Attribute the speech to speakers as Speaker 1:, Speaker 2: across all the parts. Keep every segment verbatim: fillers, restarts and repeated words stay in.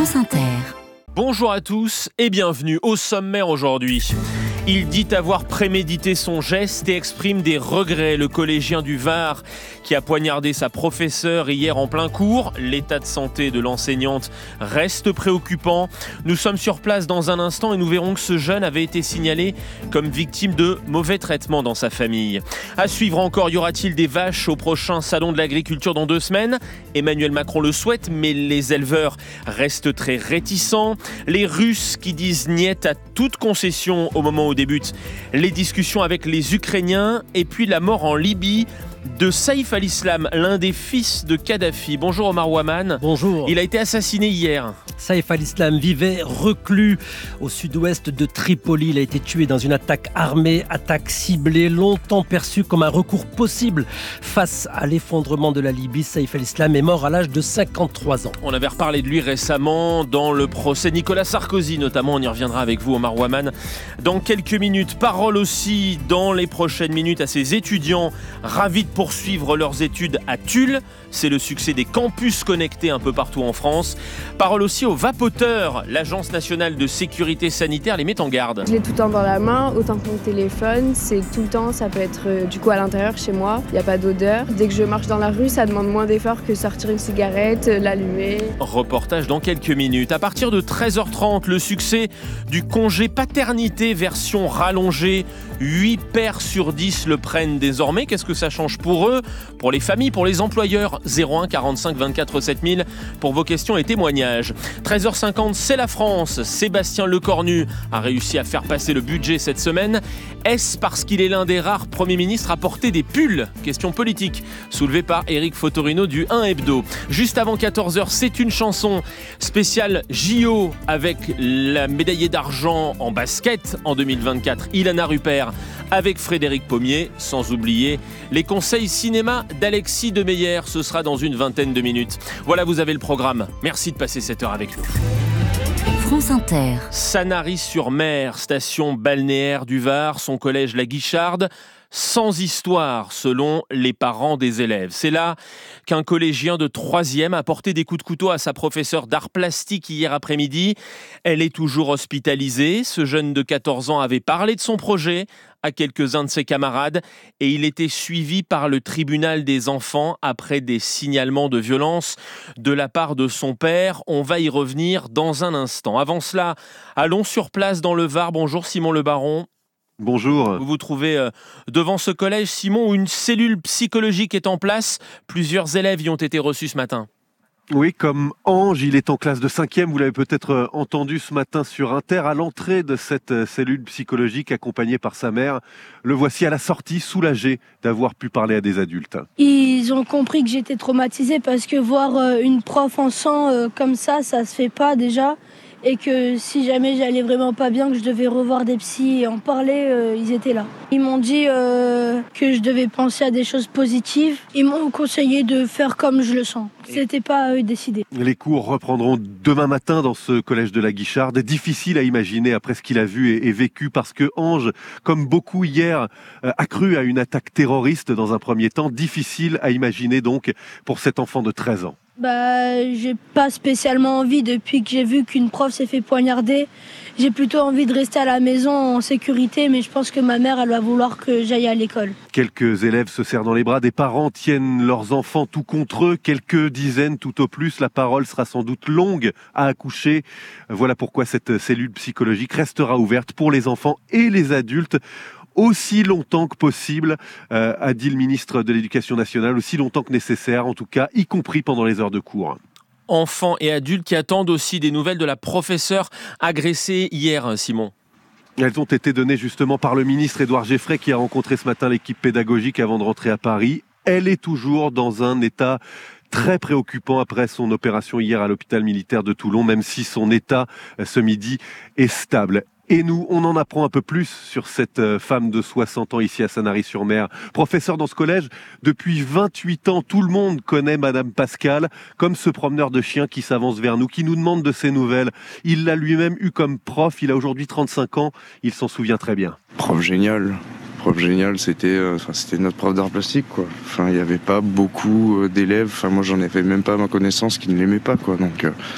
Speaker 1: France Inter.
Speaker 2: Bonjour à tous et bienvenue au sommaire aujourd'hui. Il dit avoir prémédité son geste et exprime des regrets. Le collégien du Var qui a poignardé sa professeure hier en plein cours. L'état de santé de l'enseignante reste préoccupant. Nous sommes sur place dans un instant et nous verrons que ce jeune avait été signalé comme victime de mauvais traitements dans sa famille. À suivre encore, y aura-t-il des vaches au prochain salon de l'agriculture dans deux semaines ? Emmanuel Macron le souhaite, mais les éleveurs restent très réticents. Les Russes qui disent niet à toute concession au moment où débutent les discussions avec les Ukrainiens. Et puis la mort en Libye de Saïf al-Islam, l'un des fils de Kadhafi. Bonjour Omar Ouaman.
Speaker 3: Bonjour.
Speaker 2: Il a été assassiné hier.
Speaker 3: Saïf al-Islam vivait reclus au sud-ouest de Tripoli. Il a été tué dans une attaque armée, attaque ciblée, longtemps perçue comme un recours possible face à l'effondrement de la Libye. Saïf al-Islam est mort à l'âge de cinquante-trois ans.
Speaker 2: On avait reparlé de lui récemment dans le procès Nicolas Sarkozy, notamment. On y reviendra avec vous, Omar Ouaman, dans quelques minutes. Parole aussi dans les prochaines minutes à ces étudiants ravis de poursuivre leurs études à Tulle. C'est le succès des campus connectés un peu partout en France. Parole aussi aux vapoteurs. L'Agence nationale de sécurité sanitaire les met en garde.
Speaker 4: Je l'ai tout le temps dans la main, autant que mon téléphone. C'est tout le temps, ça peut être euh, du coup à l'intérieur chez moi. Il n'y a pas d'odeur. Dès que je marche dans la rue, ça demande moins d'efforts que sortir une cigarette, euh, l'allumer.
Speaker 2: Reportage dans quelques minutes. À partir de treize heures trente, le succès du congé paternité version rallongée. huit pères sur dix le prennent désormais. Qu'est-ce que ça change pour eux, pour les familles, pour les employeurs ? zéro un quarante-cinq vingt-quatre sept mille pour vos questions et témoignages. treize heures cinquante, c'est la France. Sébastien Lecornu a réussi à faire passer le budget cette semaine. Est-ce parce qu'il est l'un des rares premiers ministres à porter des pulls ? Question politique, soulevée par Éric Fotorino du un Hebdo. Juste avant quatorze heures, c'est une chanson spéciale J O avec la médaillée d'argent en basket en deux mille vingt-quatre, Ilana Rupert, avec Frédéric Pommier, sans oublier les conseils cinéma d'Alexis Demeyer. Ce sera dans une vingtaine de minutes. Voilà, vous avez le programme. Merci de passer cette heure avec nous.
Speaker 1: France Inter.
Speaker 2: Sanary-sur-Mer, station balnéaire du Var, son collège La Guicharde, sans histoire selon les parents des élèves. C'est là qu'un collégien de troisième a porté des coups de couteau à sa professeure d'art plastique hier après-midi. Elle est toujours hospitalisée. Ce jeune de quatorze ans avait parlé de son projet à quelques-uns de ses camarades et il était suivi par le tribunal des enfants après des signalements de violence de la part de son père. On va y revenir dans un instant. Avant cela, allons sur place dans le Var. Bonjour Simon Le Baron.
Speaker 5: Bonjour.
Speaker 2: Vous vous trouvez devant ce collège, Simon, où une cellule psychologique est en place. Plusieurs élèves y ont été reçus ce matin.
Speaker 5: Oui, comme Ange, il est en classe de cinquième, vous l'avez peut-être entendu ce matin sur Inter, à l'entrée de cette cellule psychologique accompagné par sa mère. Le voici à la sortie, soulagé d'avoir pu parler à des adultes.
Speaker 6: Ils ont compris que j'étais traumatisée parce que voir une prof en sang comme ça, ça se fait pas déjà. Et que si jamais j'allais vraiment pas bien, que je devais revoir des psys et en parler, euh, ils étaient là. Ils m'ont dit euh, que je devais penser à des choses positives. Ils m'ont conseillé de faire comme je le sens. C'était pas à eux de décider. Les
Speaker 5: cours reprendront demain matin dans ce collège de la Guicharde. Difficile à imaginer après ce qu'il a vu et, et vécu parce que Ange, comme beaucoup hier, euh, a cru à une attaque terroriste dans un premier temps. Difficile à imaginer donc pour cet enfant de treize ans.
Speaker 6: Bah, j'ai pas spécialement envie depuis que j'ai vu qu'une prof s'est fait poignarder. J'ai plutôt envie de rester à la maison en sécurité, mais je pense que ma mère, elle va vouloir que j'aille à l'école.
Speaker 5: Quelques élèves se serrent dans les bras, des parents tiennent leurs enfants tout contre eux, quelques dizaines tout au plus. La parole sera sans doute longue à accoucher. Voilà pourquoi cette cellule psychologique restera ouverte pour les enfants et les adultes aussi longtemps que possible, euh, a dit le ministre de l'Éducation nationale, aussi longtemps que nécessaire, en tout cas, y compris pendant les heures de cours.
Speaker 2: Enfants et adultes qui attendent aussi des nouvelles de la professeure agressée hier, Simon.
Speaker 5: Elles ont été données justement par le ministre Édouard Geffray qui a rencontré ce matin l'équipe pédagogique avant de rentrer à Paris. Elle est toujours dans un état très préoccupant après son opération hier à l'hôpital militaire de Toulon, même si son état ce midi est stable. Et nous, on en apprend un peu plus sur cette femme de soixante ans ici à Sanary-sur-Mer. Professeure dans ce collège, depuis vingt-huit ans, tout le monde connaît Madame Pascal, comme ce promeneur de chiens qui s'avance vers nous, qui nous demande de ses nouvelles. Il l'a lui-même eu comme prof, il a aujourd'hui trente-cinq ans, il s'en souvient très bien.
Speaker 7: Prof génial. Prof génial, c'était, euh, c'était notre prof d'art plastique, quoi. Enfin, il n'y avait pas beaucoup euh, d'élèves. Enfin, moi, j'en avais même pas à ma connaissance qui ne l'aimaient pas, quoi. Donc, euh,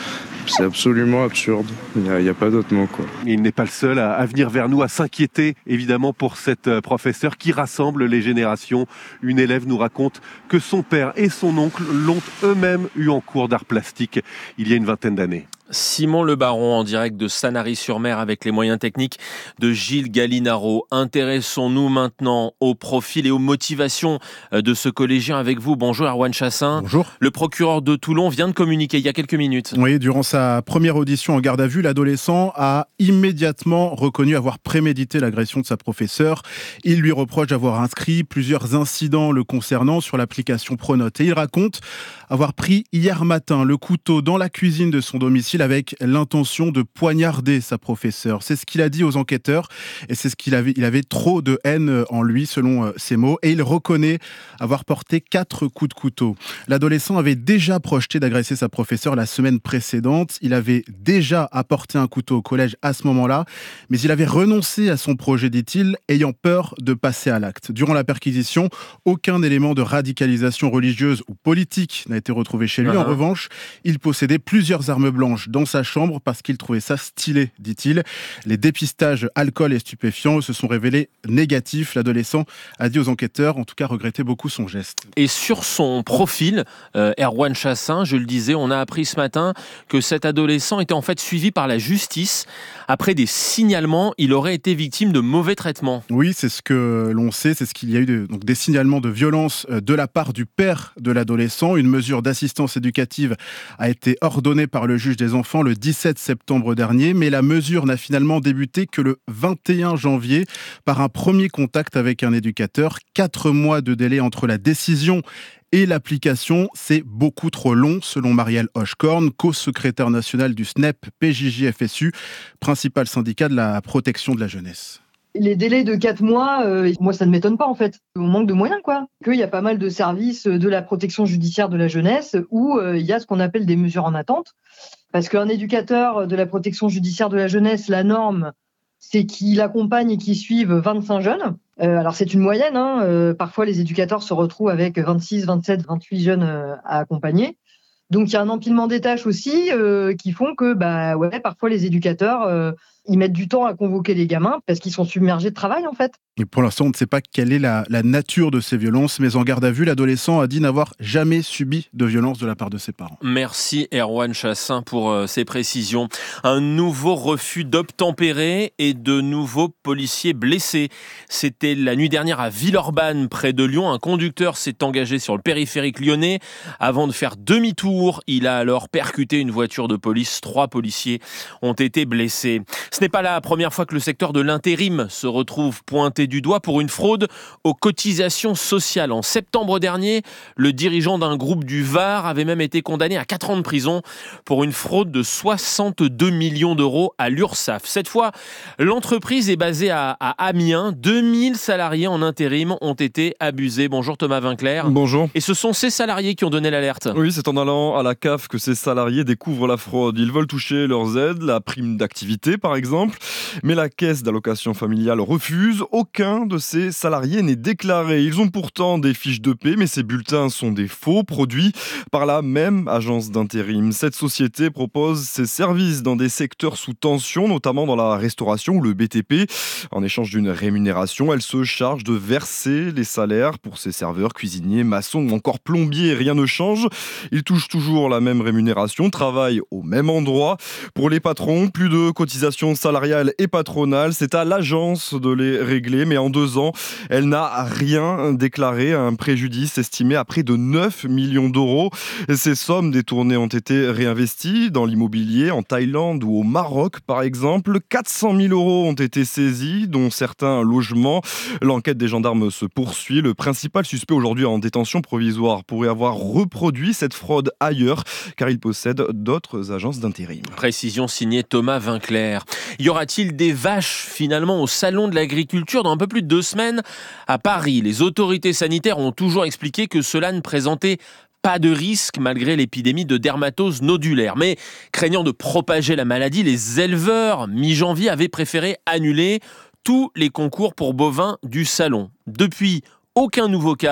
Speaker 7: C'est absolument absurde. Il n'y a, il y a pas d'autre mot, quoi.
Speaker 5: Il n'est pas le seul à, à venir vers nous, à s'inquiéter évidemment pour cette euh, professeure qui rassemble les générations. Une élève nous raconte que son père et son oncle l'ont eux-mêmes eu en cours d'art plastique il y a une vingtaine d'années.
Speaker 2: Simon Le Baron en direct de Sanary-sur-Mer avec les moyens techniques de Gilles Gallinaro. Intéressons-nous maintenant au profil et aux motivations de ce collégien avec vous. Bonjour Erwan Chassin.
Speaker 8: Bonjour.
Speaker 2: Le procureur de Toulon vient de communiquer il y a quelques minutes.
Speaker 8: Oui, durant sa première audition en garde à vue, l'adolescent a immédiatement reconnu avoir prémédité l'agression de sa professeure. Il lui reproche d'avoir inscrit plusieurs incidents le concernant sur l'application Pronote. Et il raconte avoir pris hier matin le couteau dans la cuisine de son domicile avec l'intention de poignarder sa professeure. C'est ce qu'il a dit aux enquêteurs et c'est ce qu'il avait. Il avait trop de haine en lui, selon ses mots, et il reconnaît avoir porté quatre coups de couteau. L'adolescent avait déjà projeté d'agresser sa professeure la semaine précédente. Il avait déjà apporté un couteau au collège à ce moment-là, mais il avait renoncé à son projet, dit-il, ayant peur de passer à l'acte. Durant la perquisition, aucun élément de radicalisation religieuse ou politique n'a été retrouvé chez lui. Uh-huh. En revanche, il possédait plusieurs armes blanches dans sa chambre parce qu'il trouvait ça stylé, dit-il. Les dépistages alcool et stupéfiants se sont révélés négatifs. L'adolescent a dit aux enquêteurs, en tout cas, regretter beaucoup son geste.
Speaker 2: Et sur son profil, euh, Erwan Chassin, je le disais, on a appris ce matin que cet adolescent était en fait suivi par la justice. Après des signalements, il aurait été victime de mauvais traitements.
Speaker 8: Oui, c'est ce que l'on sait, c'est ce qu'il y a eu de, donc des signalements de violence de la part du père de l'adolescent. Une mesure d'assistance éducative a été ordonnée par le juge des enfants le dix-sept septembre dernier, mais la mesure n'a finalement débuté que le vingt et un janvier par un premier contact avec un éducateur. Quatre mois de délai entre la décision et l'application, c'est beaucoup trop long, selon Marielle Hochkorn, co-secrétaire nationale du S N E P P J J F S U, principal syndicat de la protection de la jeunesse.
Speaker 9: Les délais de quatre mois, euh, moi ça ne m'étonne pas en fait. On manque de moyens quoi. Qu'il y a pas mal de services de la protection judiciaire de la jeunesse où euh, il y a ce qu'on appelle des mesures en attente. Parce qu'un éducateur de la protection judiciaire de la jeunesse, la norme, c'est qu'il accompagne et qu'il suive vingt-cinq jeunes. Euh, alors c'est une moyenne, hein. euh, parfois les éducateurs se retrouvent avec vingt-six, vingt-sept, vingt-huit jeunes euh, à accompagner. Donc il y a un empilement des tâches aussi euh, qui font que bah ouais, parfois les éducateurs euh, ils mettent du temps à convoquer les gamins parce qu'ils sont submergés de travail en fait.
Speaker 8: Et pour l'instant, on ne sait pas quelle est la, la nature de ces violences, mais en garde à vue, l'adolescent a dit n'avoir jamais subi de violence de la part de ses parents.
Speaker 2: Merci Erwan Chassin pour euh, ces précisions. Un nouveau refus d'obtempérer et de nouveaux policiers blessés. C'était la nuit dernière à Villeurbanne, près de Lyon. Un conducteur s'est engagé sur le périphérique lyonnais. Avant de faire demi-tour, il a alors percuté une voiture de police. Trois policiers ont été blessés. Ce n'est pas la première fois que le secteur de l'intérim se retrouve pointé du doigt pour une fraude aux cotisations sociales. En septembre dernier, le dirigeant d'un groupe du Var avait même été condamné à quatre ans de prison pour une fraude de soixante-deux millions d'euros à l'URSSAF. Cette fois, l'entreprise est basée à, à Amiens. deux mille salariés en intérim ont été abusés. Bonjour Thomas Vinclair.
Speaker 10: Bonjour.
Speaker 2: Et ce sont ces salariés qui ont donné l'alerte.
Speaker 10: Oui, c'est en allant à la C A F que ces salariés découvrent la fraude. Ils veulent toucher leurs aides, la prime d'activité par exemple, mais la caisse d'allocation familiale refuse. Aucun de ces salariés n'est déclaré. Ils ont pourtant des fiches de paie, mais ces bulletins sont des faux produits par la même agence d'intérim. Cette société propose ses services dans des secteurs sous tension, notamment dans la restauration ou le B T P. En échange d'une rémunération, elle se charge de verser les salaires pour ses serveurs, cuisiniers, maçons ou encore plombiers. Rien ne change. Ils touchent toujours la même rémunération, travaillent au même endroit. Pour les patrons, plus de cotisations salariales et patronales. C'est à l'agence de les régler, mais en deux ans, elle n'a rien déclaré, un préjudice estimé à près de neuf millions d'euros. Ces sommes détournées ont été réinvesties dans l'immobilier, en Thaïlande ou au Maroc par exemple. quatre cent mille euros ont été saisis, dont certains logements. L'enquête des gendarmes se poursuit. Le principal suspect aujourd'hui en détention provisoire pourrait avoir reproduit cette fraude ailleurs, car il possède d'autres agences d'intérim.
Speaker 2: Précision signée Thomas Vinclair. Y aura-t-il des vaches finalement au salon de l'agriculture dans un peu plus de deux semaines à Paris? Les autorités sanitaires ont toujours expliqué que cela ne présentait pas de risque malgré l'épidémie de dermatose nodulaire. Mais craignant de propager la maladie, les éleveurs mi-janvier avaient préféré annuler tous les concours pour bovins du salon. Depuis, aucun nouveau cas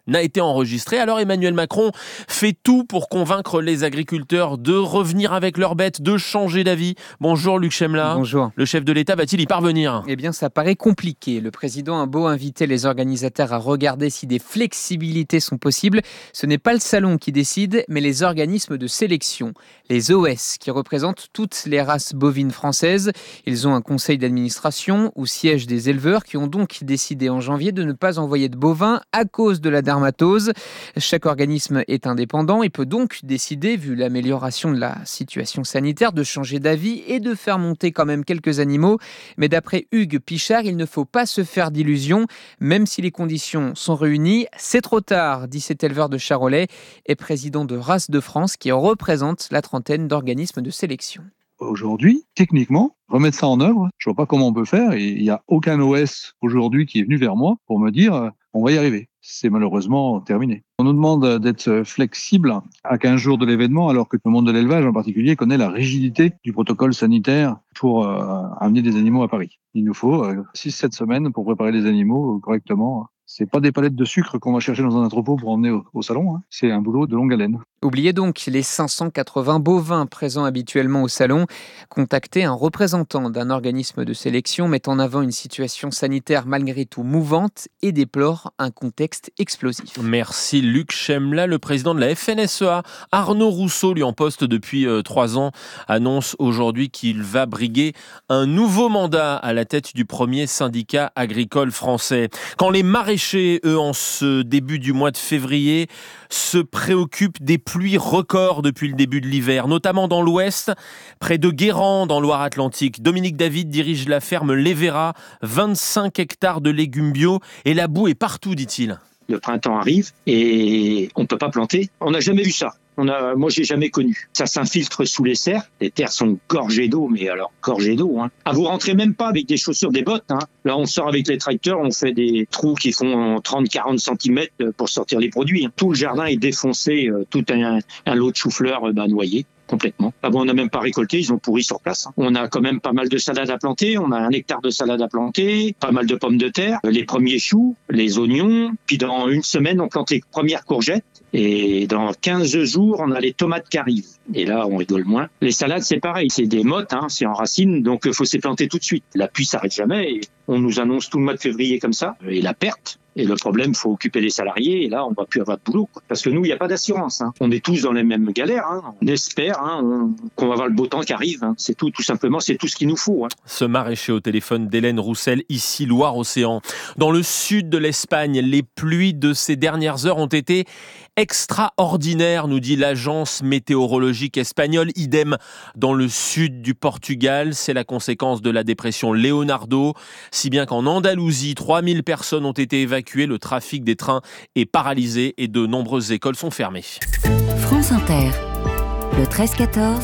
Speaker 2: n'a été enregistré. Alors Emmanuel Macron fait tout pour convaincre les agriculteurs de revenir avec leurs bêtes, de changer d'avis. Bonjour Luc Chemla.
Speaker 11: Bonjour.
Speaker 2: Le chef de l'État va-t-il y parvenir ?
Speaker 11: Eh bien, ça paraît compliqué. Le président a beau inviter les organisateurs à regarder si des flexibilités sont possibles. Ce n'est pas le salon qui décide, mais les organismes de sélection. Les O S, qui représentent toutes les races bovines françaises. Ils ont un conseil d'administration où siègent des éleveurs qui ont donc décidé en janvier de ne pas envoyer de bovins à cause de la dermatose. Chaque organisme est indépendant et peut donc décider, vu l'amélioration de la situation sanitaire, de changer d'avis et de faire monter quand même quelques animaux. Mais d'après Hugues Pichard, il ne faut pas se faire d'illusions. Même si les conditions sont réunies, c'est trop tard, dit cet éleveur de Charolais et président de Races de France qui représente la trentaine d'organismes de sélection.
Speaker 12: Aujourd'hui, techniquement, remettre ça en œuvre, je vois pas comment on peut faire et il n'y a aucun O S aujourd'hui qui est venu vers moi pour me dire euh, on va y arriver. C'est malheureusement terminé. On nous demande d'être flexible à quinze jours de l'événement alors que le monde de l'élevage en particulier connaît la rigidité du protocole sanitaire pour euh, amener des animaux à Paris. Il nous faut euh, six sept semaines pour préparer les animaux correctement. C'est pas des palettes de sucre qu'on va chercher dans un entrepôt pour emmener au, au salon, hein. C'est un boulot de longue haleine.
Speaker 11: Oubliez donc les cinq cent quatre-vingts bovins présents habituellement au salon. Contacter un représentant d'un organisme de sélection met en avant une situation sanitaire malgré tout mouvante et déplore un contexte explosif.
Speaker 2: Merci Luc Chemla. Le président de la F N S E A, Arnaud Rousseau, lui en poste depuis euh, trois ans, annonce aujourd'hui qu'il va briguer un nouveau mandat à la tête du premier syndicat agricole français. Quand les maraîchers, eux, en ce début du mois de février, se préoccupent des pluies records depuis le début de l'hiver, notamment dans l'Ouest, près de Guérande, en Loire-Atlantique. Dominique David dirige la ferme Lévéra, vingt-cinq hectares de légumes bio, et la boue est partout, dit-il.
Speaker 13: Le printemps arrive et on ne peut pas planter. On n'a jamais vu ça. On a, moi, j'ai jamais connu. Ça s'infiltre sous les serres. Les terres sont gorgées d'eau, mais alors gorgées d'eau. Hein. Ah, vous rentrez même pas avec des chaussures, des bottes. Hein. Là, on sort avec les tracteurs, on fait des trous qui font trente à quarante centimètres pour sortir les produits. Hein. Tout le jardin est défoncé, euh, tout un, un lot de chou-fleur euh, bah, noyé. Complètement. Ah bon, on n'a même pas récolté, ils ont pourri sur place. On a quand même pas mal de salades à planter, on a un hectare de salade à planter, pas mal de pommes de terre, les premiers choux, les oignons, puis dans une semaine, on plante les premières courgettes, et dans quinze jours, on a les tomates qui arrivent. Et là, on rigole moins. Les salades, c'est pareil, c'est des mottes, hein, c'est en racines, donc il faut s'y planter tout de suite. La pluie s'arrête jamais, et on nous annonce tout le mois de février comme ça, et la perte. Et le problème, il faut occuper les salariés, et là, on va plus avoir de boulot. Quoi. Parce que nous, il n'y a pas d'assurance. Hein. On est tous dans les mêmes galères. Hein. On espère hein, on, qu'on va avoir le beau temps qui arrive. Hein. C'est tout, tout simplement, c'est tout ce qu'il nous faut. Hein.
Speaker 2: Ce maraîcher au téléphone d'Hélène Roussel, ici Loire-Océan. Dans le sud de l'Espagne, les pluies de ces dernières heures ont été extraordinaires, nous dit l'agence météorologique espagnole. Idem dans le sud du Portugal. C'est la conséquence de la dépression Leonardo. Si bien qu'en Andalousie, trois mille personnes ont été évacuées. Le trafic des trains est paralysé et de nombreuses écoles sont fermées.
Speaker 1: France Inter, le treize quatorze,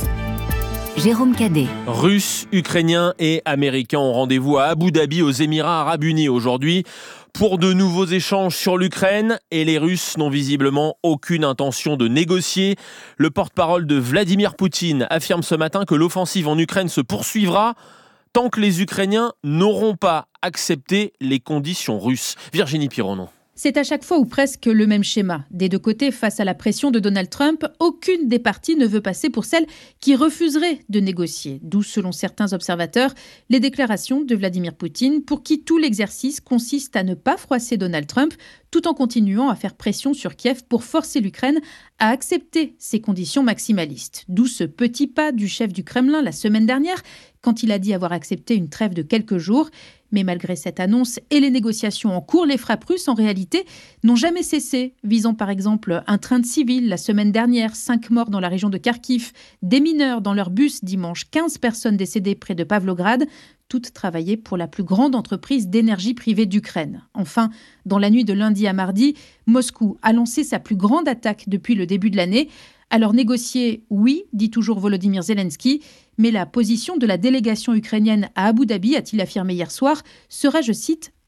Speaker 1: Jérôme Cadet.
Speaker 2: Russes, Ukrainiens et Américains ont rendez-vous à Abu Dhabi, aux Émirats Arabes Unis aujourd'hui, pour de nouveaux échanges sur l'Ukraine, et les Russes n'ont visiblement aucune intention de négocier. Le porte-parole de Vladimir Poutine affirme ce matin que l'offensive en Ukraine se poursuivra tant que les Ukrainiens n'auront pas accepté les conditions russes. Virginie Pironon.
Speaker 14: C'est à chaque fois ou presque le même schéma. Des deux côtés, face à la pression de Donald Trump, aucune des parties ne veut passer pour celle qui refuserait de négocier. D'où, selon certains observateurs, les déclarations de Vladimir Poutine, pour qui tout l'exercice consiste à ne pas froisser Donald Trump, tout en continuant à faire pression sur Kiev pour forcer l'Ukraine à accepter ces conditions maximalistes. D'où ce petit pas du chef du Kremlin la semaine dernière, quand il a dit avoir accepté une trêve de quelques jours. Mais malgré cette annonce et les négociations en cours, les frappes russes, en réalité, n'ont jamais cessé, visant par exemple un train de civils la semaine dernière, cinq morts dans la région de Kharkiv, des mineurs dans leur bus dimanche, quinze personnes décédées près de Pavlograd, toutes travaillaient pour la plus grande entreprise d'énergie privée d'Ukraine. Enfin, dans la nuit de lundi à mardi, Moscou a lancé sa plus grande attaque depuis le début de l'année. Alors négocier, oui, dit toujours Volodymyr Zelensky, mais la position de la délégation ukrainienne à Abu Dhabi, a-t-il affirmé hier soir, sera, je cite,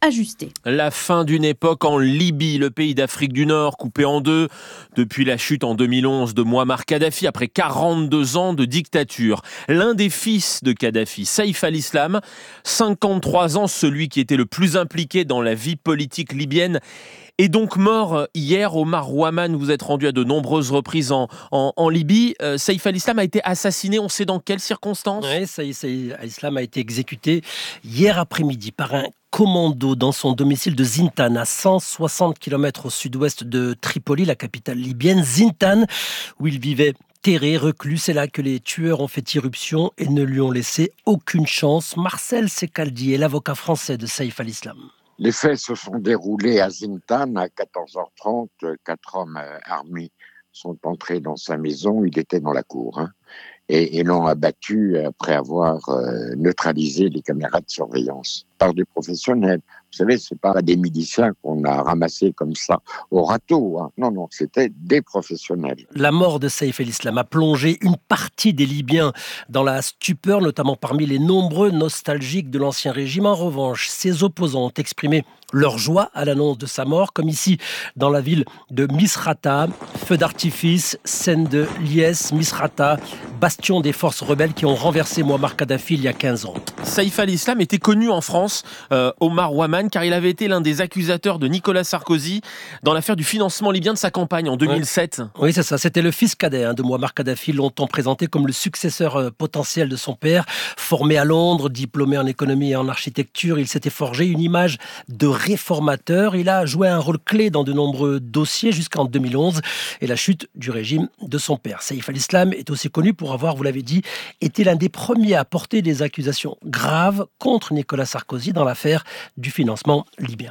Speaker 14: ajustée.
Speaker 2: La fin d'une époque en Libye, le pays d'Afrique du Nord coupé en deux depuis la chute en deux mille onze de Mouammar Kadhafi après quarante-deux ans de dictature. L'un des fils de Kadhafi, Saïf al-Islam, cinquante-trois ans, celui qui était le plus impliqué dans la vie politique libyenne, est donc mort hier. Omar Ouaman, vous êtes rendu à de nombreuses reprises en, en, en Libye. Euh, Saïf al-Islam a été assassiné, on sait dans quelles circonstances ?
Speaker 3: Oui, Saïf al-Islam a été exécuté hier après-midi par un commando dans son domicile de Zintan, à cent soixante kilomètres au sud-ouest de Tripoli, la capitale libyenne. Zintan, où il vivait terré, reclus. C'est là que les tueurs ont fait irruption et ne lui ont laissé aucune chance. Marcel Secaldi est l'avocat français de Saïf al-Islam.
Speaker 15: Les faits se sont déroulés à Zintan à quatorze heures trente. Quatre hommes armés sont entrés dans sa maison. Il était dans la cour hein, et, et l'ont abattu après avoir euh, neutralisé les caméras de surveillance par des professionnels. Vous savez, c'est pas des miliciens qu'on a ramassés comme ça au râteau. Hein. Non, non, c'était des professionnels.
Speaker 3: La mort de Saïf al-Islam a plongé une partie des Libyens dans la stupeur, notamment parmi les nombreux nostalgiques de l'ancien régime. En revanche, ses opposants ont exprimé leur joie à l'annonce de sa mort, comme ici dans la ville de Misrata. Feu d'artifice, scène de liesse, Misrata, bastion des forces rebelles qui ont renversé Mouammar Kadhafi il y a quinze ans.
Speaker 2: Saïf al-Islam était connu en France, euh, Omar Ouaman, car il avait été l'un des accusateurs de Nicolas Sarkozy dans l'affaire du financement libyen de sa campagne en deux mille sept.
Speaker 3: Ouais. Oui, c'est ça. C'était le fils cadet hein, de Mouammar Kadhafi, longtemps présenté comme le successeur euh, potentiel de son père. Formé à Londres, diplômé en économie et en architecture, il s'était forgé une image de réformateur. Il a joué un rôle clé dans de nombreux dossiers jusqu'en deux mille onze et la chute du régime de son père. Saïf al-Islam est aussi connu pour avoir, vous l'avez dit, été l'un des premiers à porter des accusations graves contre Nicolas Sarkozy dans l'affaire du financement libyen.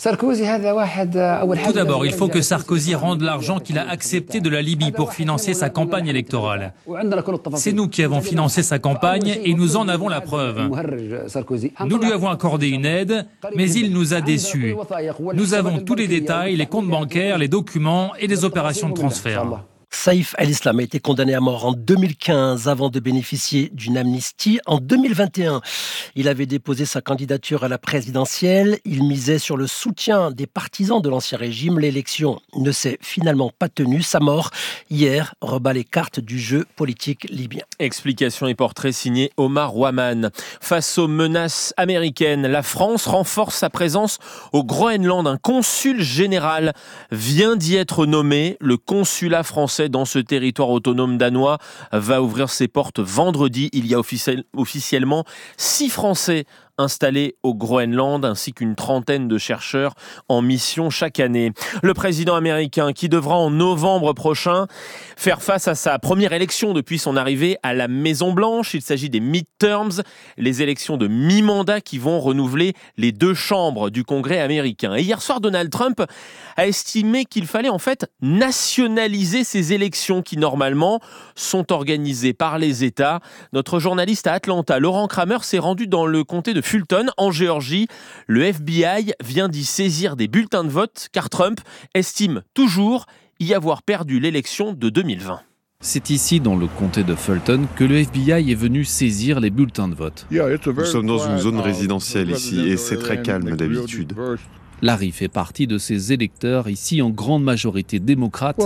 Speaker 16: Tout d'abord, il faut que Sarkozy rende l'argent qu'il a accepté de la Libye pour financer sa campagne électorale. C'est nous qui avons financé sa campagne et nous en avons la preuve. Nous lui avons accordé une aide, mais il nous a déçus. Nous avons tous les détails, les comptes bancaires, les documents et les opérations de transfert.
Speaker 3: Saïf al-Islam a été condamné à mort en deux mille quinze avant de bénéficier d'une amnistie. En deux mille vingt et un, il avait déposé sa candidature à la présidentielle. Il misait sur le soutien des partisans de l'ancien régime. L'élection ne s'est finalement pas tenue. Sa mort, hier, rebat les cartes du jeu politique libyen.
Speaker 2: Explication et portrait signé Omar Ouaman. Face aux menaces américaines, la France renforce sa présence au Groenland. Un consul général vient d'y être nommé. Le consulat français dans ce territoire autonome danois va ouvrir ses portes vendredi. Il y a officiel, officiellement six Français installés au Groenland, ainsi qu'une trentaine de chercheurs en mission chaque année. Le président américain, qui devra en novembre prochain faire face à sa première élection depuis son arrivée à la Maison-Blanche. Il s'agit des midterms, les élections de mi-mandat qui vont renouveler les deux chambres du Congrès américain. Et hier soir, Donald Trump a estimé qu'il fallait en fait nationaliser ces élections qui, normalement, sont organisées par les États. Notre journaliste à Atlanta, Laurent Kramer, s'est rendu dans le comté de Fulton, en Géorgie. Le F B I vient d'y saisir des bulletins de vote, car Trump estime toujours y avoir perdu l'élection de deux mille vingt.
Speaker 17: C'est ici, dans le comté de Fulton, que le F B I est venu saisir les bulletins de vote.
Speaker 18: Nous sommes dans une zone résidentielle ici et c'est très calme d'habitude.
Speaker 17: Larry fait partie de ces électeurs, ici en grande majorité démocrates.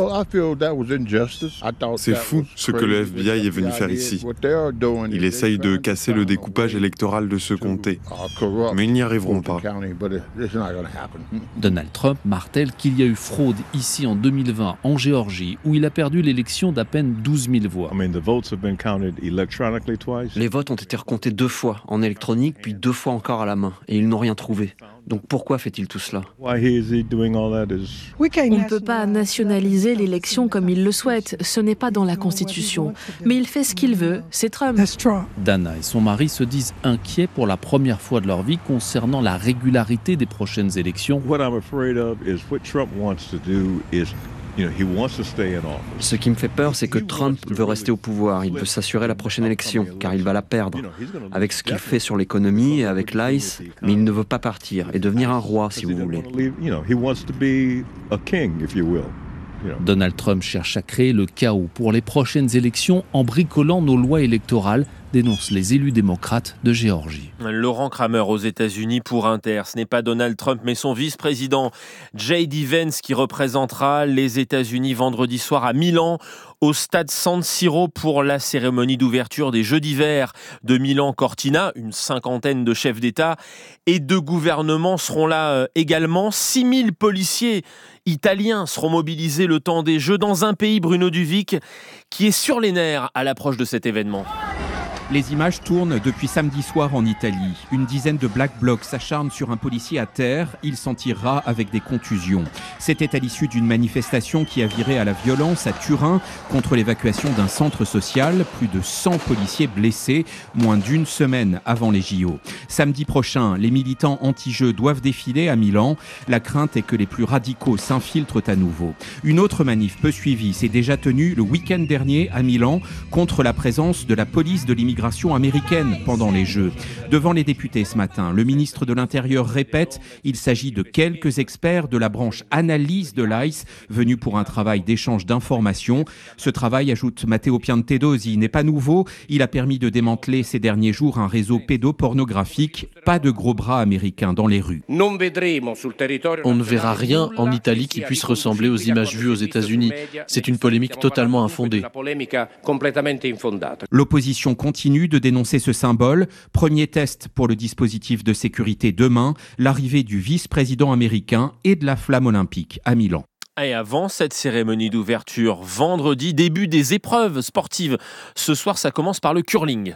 Speaker 18: C'est fou ce que le F B I est venu faire ici. Il essaye de casser le découpage électoral de ce comté, mais ils n'y arriveront pas.
Speaker 17: Donald Trump martèle qu'il y a eu fraude ici en deux mille vingt en Géorgie, où il a perdu l'élection d'à peine douze mille voix.
Speaker 19: Les votes ont été recomptés deux fois en électronique, puis deux fois encore à la main, et ils n'ont rien trouvé. Donc pourquoi fait-il tout cela ?
Speaker 20: On ne peut pas nationaliser l'élection comme il le souhaite, ce n'est pas dans la Constitution. Mais il fait ce qu'il veut, c'est Trump.
Speaker 17: Dana et son mari se disent inquiets pour la première fois de leur vie concernant la régularité des prochaines élections.
Speaker 19: Ce qui me fait peur, c'est que Trump veut rester au pouvoir. Il veut s'assurer la prochaine élection, car il va la perdre. Avec ce qu'il fait sur l'économie et avec l'I C E, mais il ne veut pas partir et devenir un roi, si vous voulez.
Speaker 17: Donald Trump cherche à créer le chaos pour les prochaines élections en bricolant nos lois électorales dénoncent les élus démocrates de Géorgie.
Speaker 2: Laurent Kramer aux États-Unis pour Inter. Ce n'est pas Donald Trump, mais son vice-président J D Vance qui représentera les États-Unis vendredi soir à Milan, au stade San Siro pour la cérémonie d'ouverture des Jeux d'hiver de Milan-Cortina. Une cinquantaine de chefs d'État et de gouvernement seront là également. six mille policiers italiens seront mobilisés le temps des Jeux dans un pays, Bruno Duvic, qui est sur les nerfs à l'approche de cet événement.
Speaker 21: Les images tournent depuis samedi soir en Italie. Une dizaine de Black Blocs s'acharnent sur un policier à terre. Il s'en tirera avec des contusions. C'était à l'issue d'une manifestation qui a viré à la violence à Turin contre l'évacuation d'un centre social. Plus de cent policiers blessés, moins d'une semaine avant les J O. Samedi prochain, les militants anti-jeux doivent défiler à Milan. La crainte est que les plus radicaux s'infiltrent à nouveau. Une autre manif peu suivie s'est déjà tenue le week-end dernier à Milan contre la présence de la police de l'immigration américaine pendant les Jeux. Devant les députés ce matin, le ministre de l'Intérieur répète il s'agit de quelques experts de la branche analyse de l'I C E venus pour un travail d'échange d'informations. Ce travail, ajoute Matteo Piantedosi, n'est pas nouveau. Il a permis de démanteler ces derniers jours un réseau pédopornographique. Pas de gros bras américains dans les rues.
Speaker 22: On ne verra rien en Italie qui puisse ressembler aux images vues aux États-Unis. C'est une polémique totalement infondée.
Speaker 21: L'opposition continue de dénoncer ce symbole. Premier test pour le dispositif de sécurité demain, l'arrivée du vice-président américain et de la flamme olympique à Milan.
Speaker 2: Et avant cette cérémonie d'ouverture, vendredi, début des épreuves sportives. Ce soir, ça commence par le curling.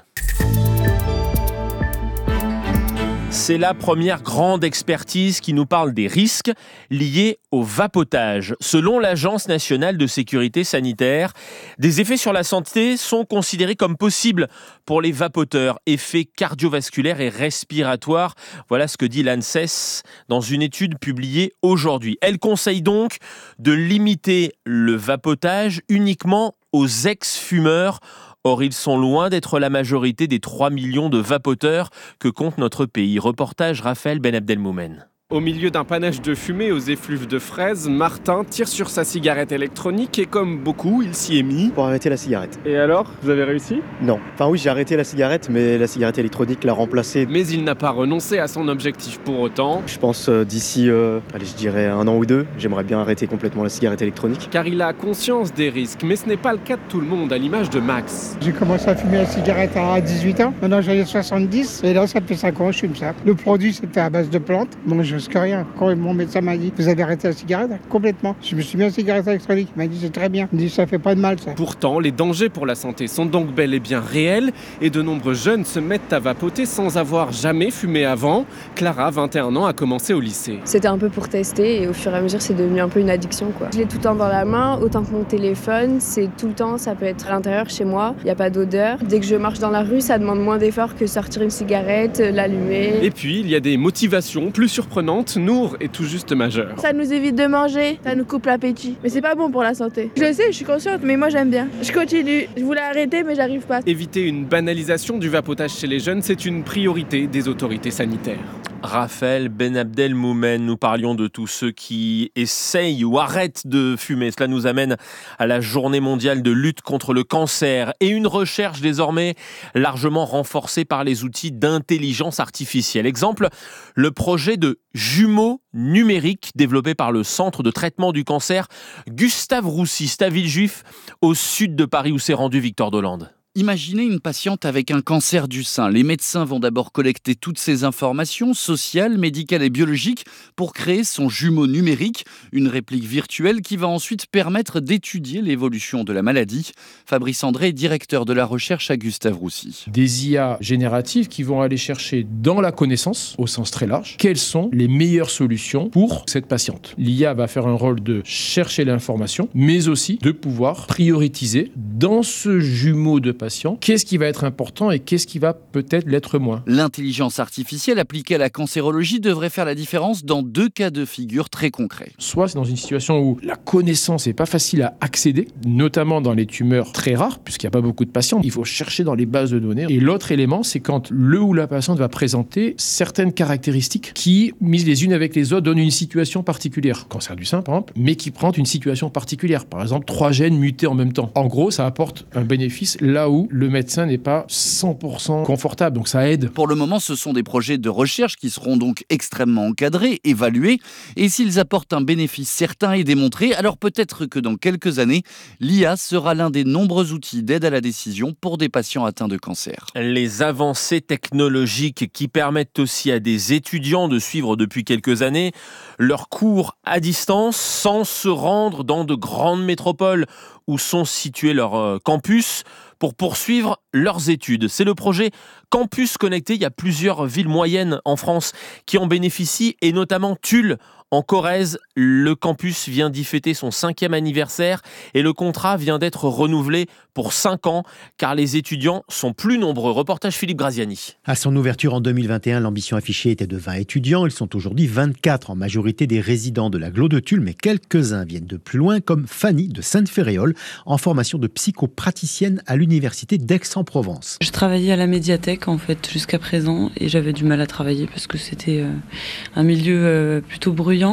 Speaker 2: C'est la première grande expertise qui nous parle des risques liés au vapotage. Selon l'Agence nationale de sécurité sanitaire, des effets sur la santé sont considérés comme possibles pour les vapoteurs. Effets cardiovasculaires et respiratoires. Voilà ce que dit l'ANSES dans une étude publiée aujourd'hui. Elle conseille donc de limiter le vapotage uniquement aux ex-fumeurs. Or, ils sont loin d'être la majorité des trois millions de vapoteurs que compte notre pays. Reportage Raphaël Ben Abdelmoumen.
Speaker 23: Au milieu d'un panache de fumée aux effluves de fraises, Martin tire sur sa cigarette électronique et comme beaucoup, il s'y est mis.
Speaker 24: Pour arrêter la cigarette.
Speaker 23: Et alors, vous avez réussi ?
Speaker 24: Non. Enfin oui, j'ai arrêté la cigarette, mais la cigarette électronique l'a remplacée.
Speaker 23: Mais il n'a pas renoncé à son objectif pour autant.
Speaker 24: Je pense euh, d'ici, euh, allez, je dirais un an ou deux, j'aimerais bien arrêter complètement la cigarette électronique.
Speaker 23: Car il a conscience des risques, mais ce n'est pas le cas de tout le monde, à l'image de Max.
Speaker 25: J'ai commencé à fumer la cigarette à dix-huit ans, maintenant j'en ai soixante-dix, et là ça fait cinq ans que je fume ça. Le produit c'était à base de plantes, donc je risque rien. Quand mon médecin m'a dit, vous avez arrêté la cigarette ? Complètement. Je me suis mis à la cigarette électronique. Il m'a dit, c'est très bien. Il m'a dit, ça fait pas de mal, ça.
Speaker 23: Pourtant, les dangers pour la santé sont donc bel et bien réels et de nombreux jeunes se mettent à vapoter sans avoir jamais fumé avant. Clara, vingt et un ans, a commencé au lycée.
Speaker 4: C'était un peu pour tester et au fur et à mesure, c'est devenu un peu une addiction, quoi. Je l'ai tout le temps dans la main, autant que mon téléphone. C'est tout le temps, ça peut être à l'intérieur chez moi. Il n'y a pas d'odeur. Dès que je marche dans la rue, ça demande moins d'efforts que sortir une cigarette, l'allumer.
Speaker 23: Et puis, il y a des motivations plus surprenantes. Nour est tout juste majeur.
Speaker 26: Ça nous évite de manger, ça nous coupe l'appétit. Mais c'est pas bon pour la santé. Je le sais, je suis consciente, mais moi j'aime bien. Je continue. Je voulais arrêter, mais j'arrive pas.
Speaker 23: Éviter une banalisation du vapotage chez les jeunes, c'est une priorité des autorités sanitaires.
Speaker 2: Raphaël Ben Abdelmoumen, nous parlions de tous ceux qui essayent ou arrêtent de fumer. Cela nous amène à la journée mondiale de lutte contre le cancer et une recherche désormais largement renforcée par les outils d'intelligence artificielle. Exemple, le projet de jumeaux numériques développé par le Centre de traitement du cancer Gustave Roussy, c'est à Villejuif, au sud de Paris où s'est rendu Victor Dolande.
Speaker 27: Imaginez une patiente avec un cancer du sein. Les médecins vont d'abord collecter toutes ces informations sociales, médicales et biologiques pour créer son jumeau numérique, une réplique virtuelle qui va ensuite permettre d'étudier l'évolution de la maladie. Fabrice André, directeur de la recherche à Gustave Roussy.
Speaker 28: Des I A génératives qui vont aller chercher dans la connaissance, au sens très large, quelles sont les meilleures solutions pour cette patiente. L'I A va faire un rôle de chercher l'information, mais aussi de pouvoir prioriser dans ce jumeau de patient, qu'est-ce qui va être important et qu'est-ce qui va peut-être l'être moins.
Speaker 27: L'intelligence artificielle appliquée à la cancérologie devrait faire la différence dans deux cas de figure très concrets.
Speaker 28: Soit c'est dans une situation où la connaissance n'est pas facile à accéder, notamment dans les tumeurs très rares, puisqu'il n'y a pas beaucoup de patients. Il faut chercher dans les bases de données. Et l'autre élément, c'est quand le ou la patiente va présenter certaines caractéristiques qui, mises les unes avec les autres, donnent une situation particulière. Cancer du sein, par exemple, mais qui prend une situation particulière. Par exemple, trois gènes mutés en même temps. En gros, ça apporte un bénéfice là où où le médecin n'est pas cent pour cent confortable, donc ça aide.
Speaker 27: Pour le moment, ce sont des projets de recherche qui seront donc extrêmement encadrés, évalués, et s'ils apportent un bénéfice certain et démontré, alors peut-être que dans quelques années, l'I A sera l'un des nombreux outils d'aide à la décision pour des patients atteints de cancer.
Speaker 2: Les avancées technologiques qui permettent aussi à des étudiants de suivre depuis quelques années leurs cours à distance sans se rendre dans de grandes métropoles où sont situés leurs campus pour poursuivre leurs études. C'est le projet Campus Connecté. Il y a plusieurs villes moyennes en France qui en bénéficient, et notamment Tulle, en Corrèze. Le campus vient d'y fêter son cinquième anniversaire et le contrat vient d'être renouvelé pour cinq ans car les étudiants sont plus nombreux. Reportage Philippe Graziani.
Speaker 5: À son ouverture en deux mille vingt et un, l'ambition affichée était de vingt étudiants. Ils sont aujourd'hui vingt-quatre, en majorité des résidents de l'agglo de Tulle, mais quelques-uns viennent de plus loin, comme Fanny de Sainte-Féréole, en formation de psychopraticienne à l'université d'Aix-en-Provence.
Speaker 6: Je travaillais à la médiathèque en fait jusqu'à présent et j'avais du mal à travailler parce que c'était euh, un milieu euh, plutôt bruyant.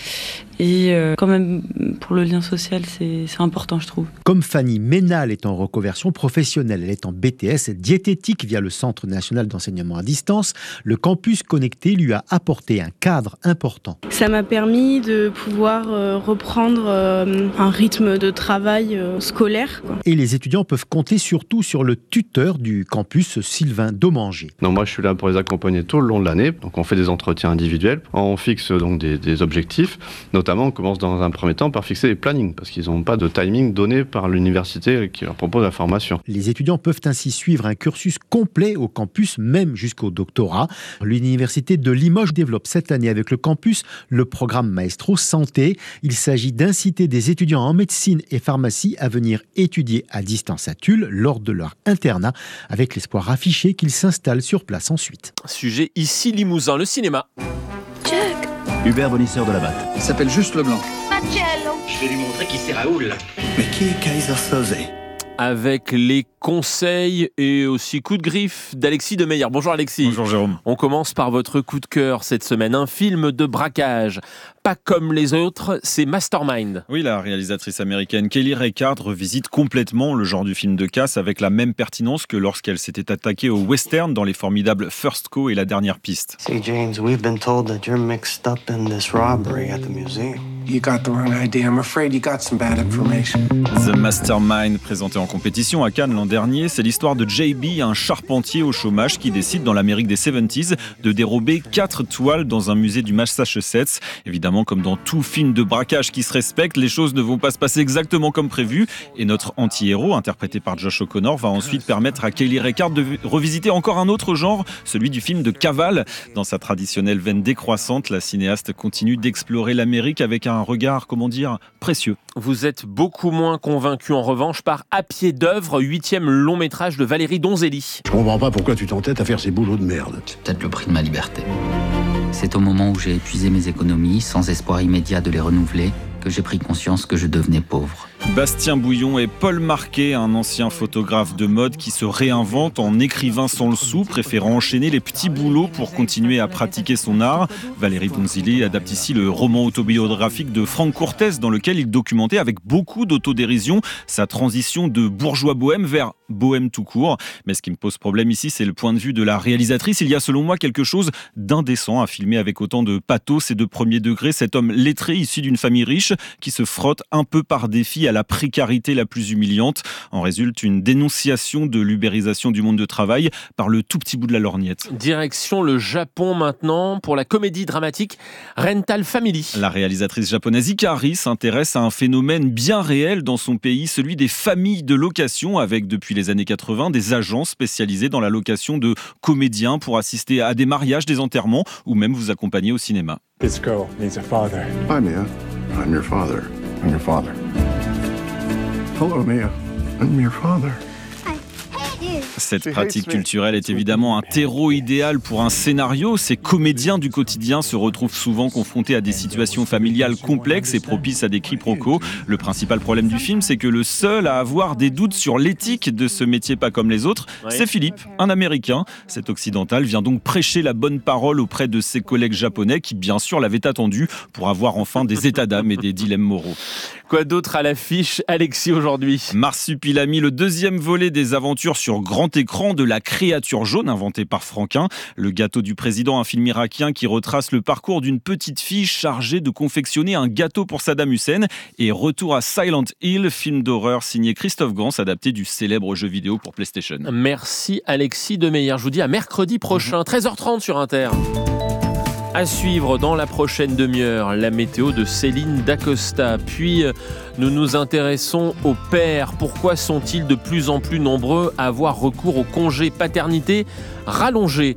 Speaker 6: Et euh, quand même, pour le lien social, c'est, c'est important, je trouve.
Speaker 5: Comme Fanny, Ménal est en reconversion professionnelle. Elle est en B T S diététique via le Centre national d'enseignement à distance. Le campus connecté lui a apporté un cadre important.
Speaker 6: Ça m'a permis de pouvoir euh, reprendre euh, un rythme de travail euh, scolaire, quoi.
Speaker 5: Et les étudiants peuvent compter surtout sur le tuteur du campus, Sylvain Domanger.
Speaker 7: Non, moi, je suis là pour les accompagner tout le long de l'année. Donc, on fait des entretiens individuels. On fixe donc des, des objectifs. Notamment, on commence dans un premier temps par fixer les plannings, parce qu'ils n'ont pas de timing donné par l'université qui leur propose la formation.
Speaker 5: Les étudiants peuvent ainsi suivre un cursus complet au campus, même jusqu'au doctorat. L'université de Limoges développe cette année avec le campus le programme Maestro Santé. Il s'agit d'inciter des étudiants en médecine et pharmacie à venir étudier à distance à Tulle lors de leur internat, avec l'espoir affiché qu'ils s'installent sur place ensuite.
Speaker 2: Sujet ici Limousin, le cinéma.
Speaker 8: Jack. Hubert Bonisseur de la Batte.
Speaker 9: Il s'appelle juste Leblanc.
Speaker 8: Marcello.
Speaker 9: Je vais lui montrer qui c'est Raoul.
Speaker 8: Mais qui est Kaiser Soze ?
Speaker 2: Avec les conseils et aussi coups de griffe d'Alexis de Meyer. Bonjour Alexis.
Speaker 10: Bonjour Jérôme.
Speaker 2: On commence par votre coup de cœur cette semaine. Un film de braquage, pas comme les autres, c'est Mastermind.
Speaker 10: Oui, la réalisatrice américaine Kelly Reichardt revisite complètement le genre du film de casse avec la même pertinence que lorsqu'elle s'était attaquée au western dans les formidables First Co et La Dernière Piste.
Speaker 11: See James, we've been told that you're mixed up in this robbery at the museum.
Speaker 9: You got the wrong idea. I'm afraid you got some bad information.
Speaker 10: The Mastermind, présenté en compétition à Cannes l'an dernier, c'est l'histoire de J B, un charpentier au chômage qui décide dans l'Amérique des soixante-dix de dérober quatre toiles dans un musée du Massachusetts. Évidemment, comme dans tout film de braquage qui se respecte, les choses ne vont pas se passer exactement comme prévu et notre anti-héros, interprété par Josh O'Connor, va ensuite permettre à Kelly Reichardt de revisiter encore un autre genre, celui du film de cavale. Dans sa traditionnelle veine décroissante, la cinéaste continue d'explorer l'Amérique avec un regard, comment dire, précieux.
Speaker 2: Vous êtes beaucoup moins convaincu en revanche par À pied d'œuvre, huitième long métrage de Valérie Donzelli.
Speaker 12: Je comprends pas pourquoi tu t'entêtes à faire ces boulots de merde.
Speaker 29: C'est peut-être le prix de ma liberté. C'est au moment où j'ai épuisé mes économies, sans espoir immédiat de les renouveler, que j'ai pris conscience que je devenais pauvre.
Speaker 10: Bastien Bouillon et Paul Marquet, un ancien photographe de mode qui se réinvente en écrivain sans le sou, préférant enchaîner les petits boulots pour continuer à pratiquer son art. Valérie Donzelli adapte ici le roman autobiographique de Franck Cortez, dans lequel il documentait avec beaucoup d'autodérision sa transition de bourgeois bohème vers bohème tout court. Mais ce qui me pose problème ici, c'est le point de vue de la réalisatrice. Il y a selon moi quelque chose d'indécent à filmer avec autant de pathos et de premier degré cet homme lettré issu d'une famille riche qui se frotte un peu par défi à la précarité la plus humiliante. En résulte une dénonciation de l'ubérisation du monde de travail par le tout petit bout de la lorgnette.
Speaker 2: Direction le Japon maintenant pour la comédie dramatique Rental Family.
Speaker 10: La réalisatrice japonaise Ikari s'intéresse à un phénomène bien réel dans son pays, celui des familles de location, avec depuis les années quatre-vingts des agences spécialisées dans la location de comédiens pour assister à des mariages, des enterrements ou même vous accompagner au cinéma.
Speaker 30: This girl needs a father.
Speaker 12: Hi Mia, I'm your father. I'm your father. Hello Mia, I'm your father.
Speaker 31: I hate you.
Speaker 10: Cette pratique culturelle est évidemment un terreau idéal pour un scénario. Ces comédiens du quotidien se retrouvent souvent confrontés à des situations familiales complexes et propices à des quiproquos. Le principal problème du film, c'est que le seul à avoir des doutes sur l'éthique de ce métier pas comme les autres, ouais. c'est Philippe, un Américain. Cet occidental vient donc prêcher la bonne parole auprès de ses collègues japonais qui, bien sûr, l'avaient attendu pour avoir enfin des états d'âme et des dilemmes moraux.
Speaker 2: Quoi d'autre à l'affiche, Alexis, aujourd'hui ?
Speaker 10: Marsupilami, le deuxième volet des aventures sur grand écran de la créature jaune inventée par Franquin. Le gâteau du président, un film irakien qui retrace le parcours d'une petite fille chargée de confectionner un gâteau pour Saddam Hussein. Et retour à Silent Hill, film d'horreur signé Christophe Gans, adapté du célèbre jeu vidéo pour PlayStation.
Speaker 2: Merci Alexis Demeyer. Je vous dis à mercredi prochain, treize heures trente sur Inter. À suivre dans la prochaine demi-heure, la météo de Céline Dacosta. Puis, nous nous intéressons aux pères. Pourquoi sont-ils de plus en plus nombreux à avoir recours au congé paternité rallongé ?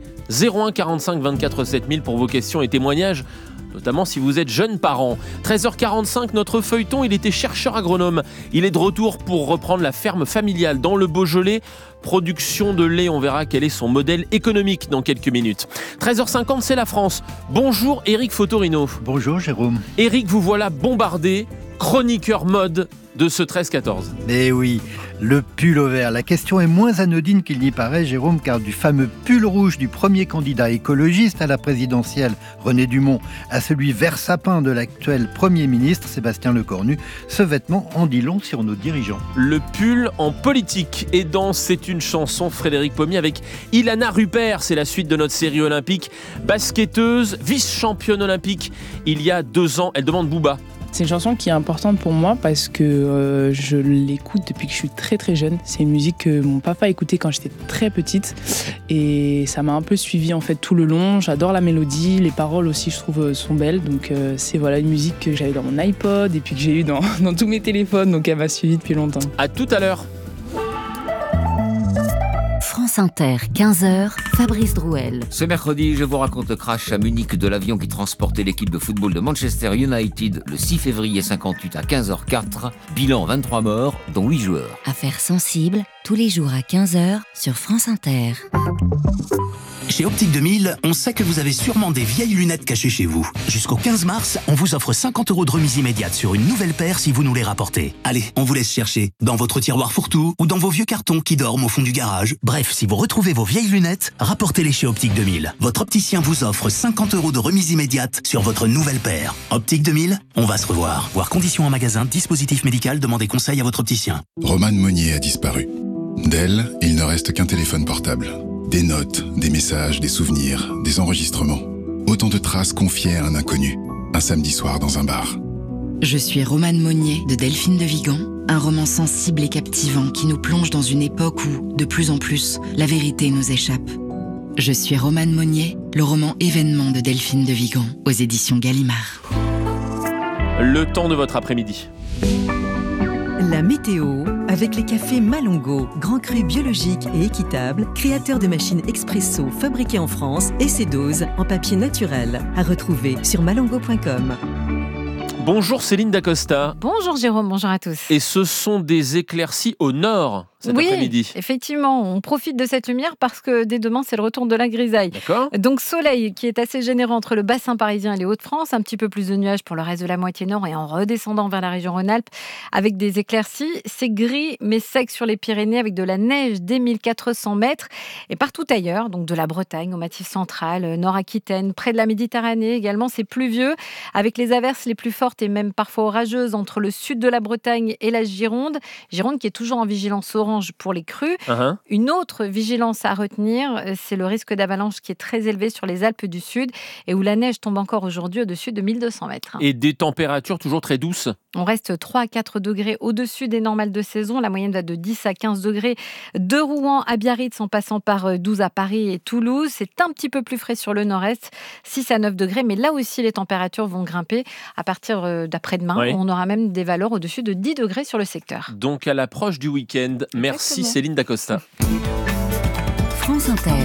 Speaker 2: zéro un quarante-cinq vingt-quatre sept mille pour vos questions et témoignages, notamment si vous êtes jeune parent. treize heures quarante-cinq, notre feuilleton, il était chercheur agronome. Il est de retour pour reprendre la ferme familiale dans le Beaujolais. Production de lait, on verra quel est son modèle économique dans quelques minutes. treize heures cinquante, c'est la France. Bonjour Éric Fotorino.
Speaker 1: Bonjour Jérôme.
Speaker 2: Éric, vous voilà bombardé, chroniqueur mode de ce treize quatorze.
Speaker 1: Mais oui, le pull au vert. La question est moins anodine qu'il n'y paraît, Jérôme, car du fameux pull rouge du premier candidat écologiste à la présidentielle, René Dumont, à celui vert sapin de l'actuel Premier ministre, Sébastien Lecornu, ce vêtement en dit long sur nos dirigeants.
Speaker 2: Le pull en politique. Et dans C'est une chanson, Frédéric Pommier avec Ilana Rupert. C'est la suite de notre série olympique. Basketteuse, vice-championne olympique il y a deux ans. Elle demande Booba.
Speaker 3: C'est une chanson qui est importante pour moi parce que euh, je l'écoute depuis que je suis très très jeune. C'est une musique que mon papa écoutait quand j'étais très petite et ça m'a un peu suivi en fait tout le long. J'adore la mélodie, les paroles aussi je trouve sont belles. Donc euh, c'est voilà une musique que j'avais dans mon iPod et puis que j'ai eu dans, dans tous mes téléphones, donc elle m'a suivi depuis longtemps.
Speaker 2: À tout à l'heure.
Speaker 13: France Inter, quinze heures, Fabrice Drouel.
Speaker 14: Ce mercredi, je vous raconte le crash à Munich de l'avion qui transportait l'équipe de football de Manchester United le six février cinquante-huit à quinze heures zéro quatre. Bilan vingt-trois morts, dont huit joueurs.
Speaker 13: Affaires sensibles, tous les jours à quinze heures sur France Inter.
Speaker 15: Chez Optique deux mille, on sait que vous avez sûrement des vieilles lunettes cachées chez vous. Jusqu'au quinze mars, on vous offre cinquante euros de remise immédiate sur une nouvelle paire si vous nous les rapportez. Allez, on vous laisse chercher dans votre tiroir fourre-tout ou dans vos vieux cartons qui dorment au fond du garage. Bref, si vous retrouvez vos vieilles lunettes, rapportez-les chez Optique deux mille. Votre opticien vous offre cinquante euros de remise immédiate sur votre nouvelle paire. Optique deux mille, on va se revoir. Voir conditions en magasin, dispositif médical, demandez conseil à votre opticien.
Speaker 16: Romane Monnier a disparu. D'elle, il ne reste qu'un téléphone portable. Des notes, des messages, des souvenirs, des enregistrements. Autant de traces confiées à un inconnu, un samedi soir dans un bar.
Speaker 18: Je suis Romane Monnier de Delphine de Vigan, un roman sensible et captivant qui nous plonge dans une époque où, de plus en plus, la vérité nous échappe. Je suis Romane Monnier, le roman Événement de Delphine de Vigan, aux éditions Gallimard.
Speaker 2: Le temps de votre après-midi.
Speaker 19: La météo avec les cafés Malongo, grand cru biologique et équitable, créateur de machines expresso fabriquées en France et ses doses en papier naturel. À retrouver sur malongo point com.
Speaker 2: Bonjour Céline Dacosta.
Speaker 20: Bonjour Jérôme, bonjour à tous.
Speaker 2: Et ce sont des éclaircies au nord cet
Speaker 20: oui,
Speaker 2: après-midi.
Speaker 20: Effectivement, on profite de cette lumière parce que dès demain, c'est le retour de la grisaille.
Speaker 2: D'accord.
Speaker 20: Donc soleil qui est assez généreux entre le bassin parisien et les Hauts-de-France, un petit peu plus de nuages pour le reste de la moitié nord et en redescendant vers la région Rhône-Alpes avec des éclaircies. C'est gris mais sec sur les Pyrénées avec de la neige dès mille quatre cents mètres et partout ailleurs, donc de la Bretagne au Massif central, Nord-Aquitaine, près de la Méditerranée également, c'est pluvieux avec les averses les plus fortes et même parfois orageuses entre le sud de la Bretagne et la Gironde. Gironde qui est toujours en vigilance orange pour les crues. Uh-huh. Une autre vigilance à retenir, c'est le risque d'avalanche qui est très élevé sur les Alpes du Sud et où la neige tombe encore aujourd'hui au-dessus de mille deux cents mètres.
Speaker 2: Et des températures toujours très douces.
Speaker 20: On reste trois à quatre degrés au-dessus des normales de saison. La moyenne va de dix à quinze degrés de Rouen à Biarritz en passant par douze à Paris et Toulouse. C'est un petit peu plus frais sur le nord-est, six à neuf degrés. Mais là aussi, les températures vont grimper à partir d'après-demain. Oui. On aura même des valeurs au-dessus de dix degrés sur le secteur.
Speaker 2: Donc à l'approche du week-end, merci Céline Dacosta.
Speaker 13: France Inter.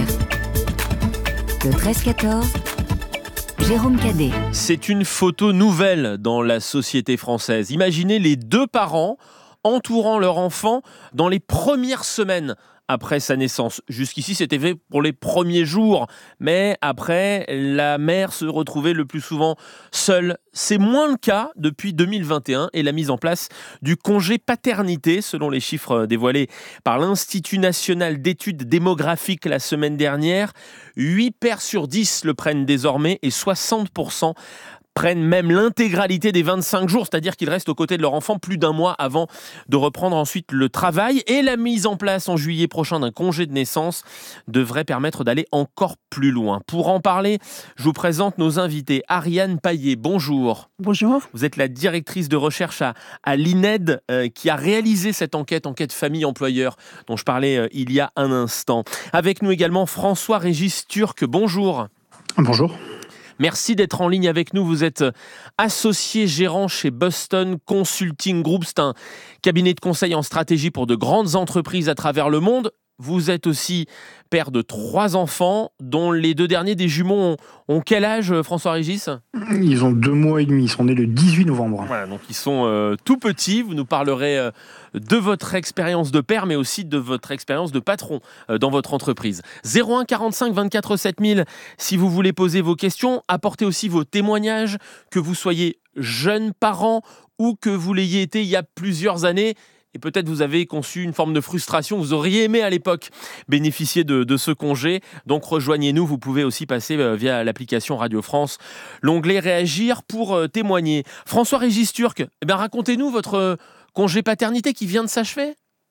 Speaker 13: Le treize quatorze. Jérôme Cadet.
Speaker 2: C'est une photo nouvelle dans la société française. Imaginez les deux parents entourant leur enfant dans les premières semaines après sa naissance. Jusqu'ici, c'était fait pour les premiers jours, mais après, la mère se retrouvait le plus souvent seule. C'est moins le cas depuis deux mille vingt et un et la mise en place du congé paternité, selon les chiffres dévoilés par l'Institut national d'études démographiques la semaine dernière. huit pères sur dix le prennent désormais et soixante pour cent prennent même l'intégralité des vingt-cinq jours, c'est-à-dire qu'ils restent aux côtés de leur enfant plus d'un mois avant de reprendre ensuite le travail. Et la mise en place en juillet prochain d'un congé de naissance devrait permettre d'aller encore plus loin. Pour en parler, je vous présente nos invités. Ariane Paillet, bonjour.
Speaker 4: Bonjour.
Speaker 2: Vous êtes la directrice de recherche à, à l'I N E D euh, qui a réalisé cette enquête, enquête famille-employeur dont je parlais euh, il y a un instant. Avec nous également François-Régis Turc, bonjour.
Speaker 4: Bonjour.
Speaker 2: Merci d'être en ligne avec nous. Vous êtes associé gérant chez Boston Consulting Group. C'est un cabinet de conseil en stratégie pour de grandes entreprises à travers le monde. Vous êtes aussi père de trois enfants, dont les deux derniers des jumeaux ont, ont quel âge, François-Régis ?
Speaker 4: Ils ont deux mois et demi, ils sont nés le dix-huit novembre.
Speaker 2: Voilà, donc ils sont euh, tout petits. Vous nous parlerez euh, de votre expérience de père, mais aussi de votre expérience de patron euh, dans votre entreprise. zéro un quarante-cinq vingt-quatre sept mille, si vous voulez poser vos questions, apportez aussi vos témoignages, que vous soyez jeune parent ou que vous l'ayez été il y a plusieurs années. Et peut-être vous avez conçu une forme de frustration, vous auriez aimé à l'époque bénéficier de, de ce congé. Donc rejoignez-nous, vous pouvez aussi passer via l'application Radio France, l'onglet Réagir pour témoigner. François-Régis Turc, eh bien, racontez-nous votre congé paternité qui vient de s'achever.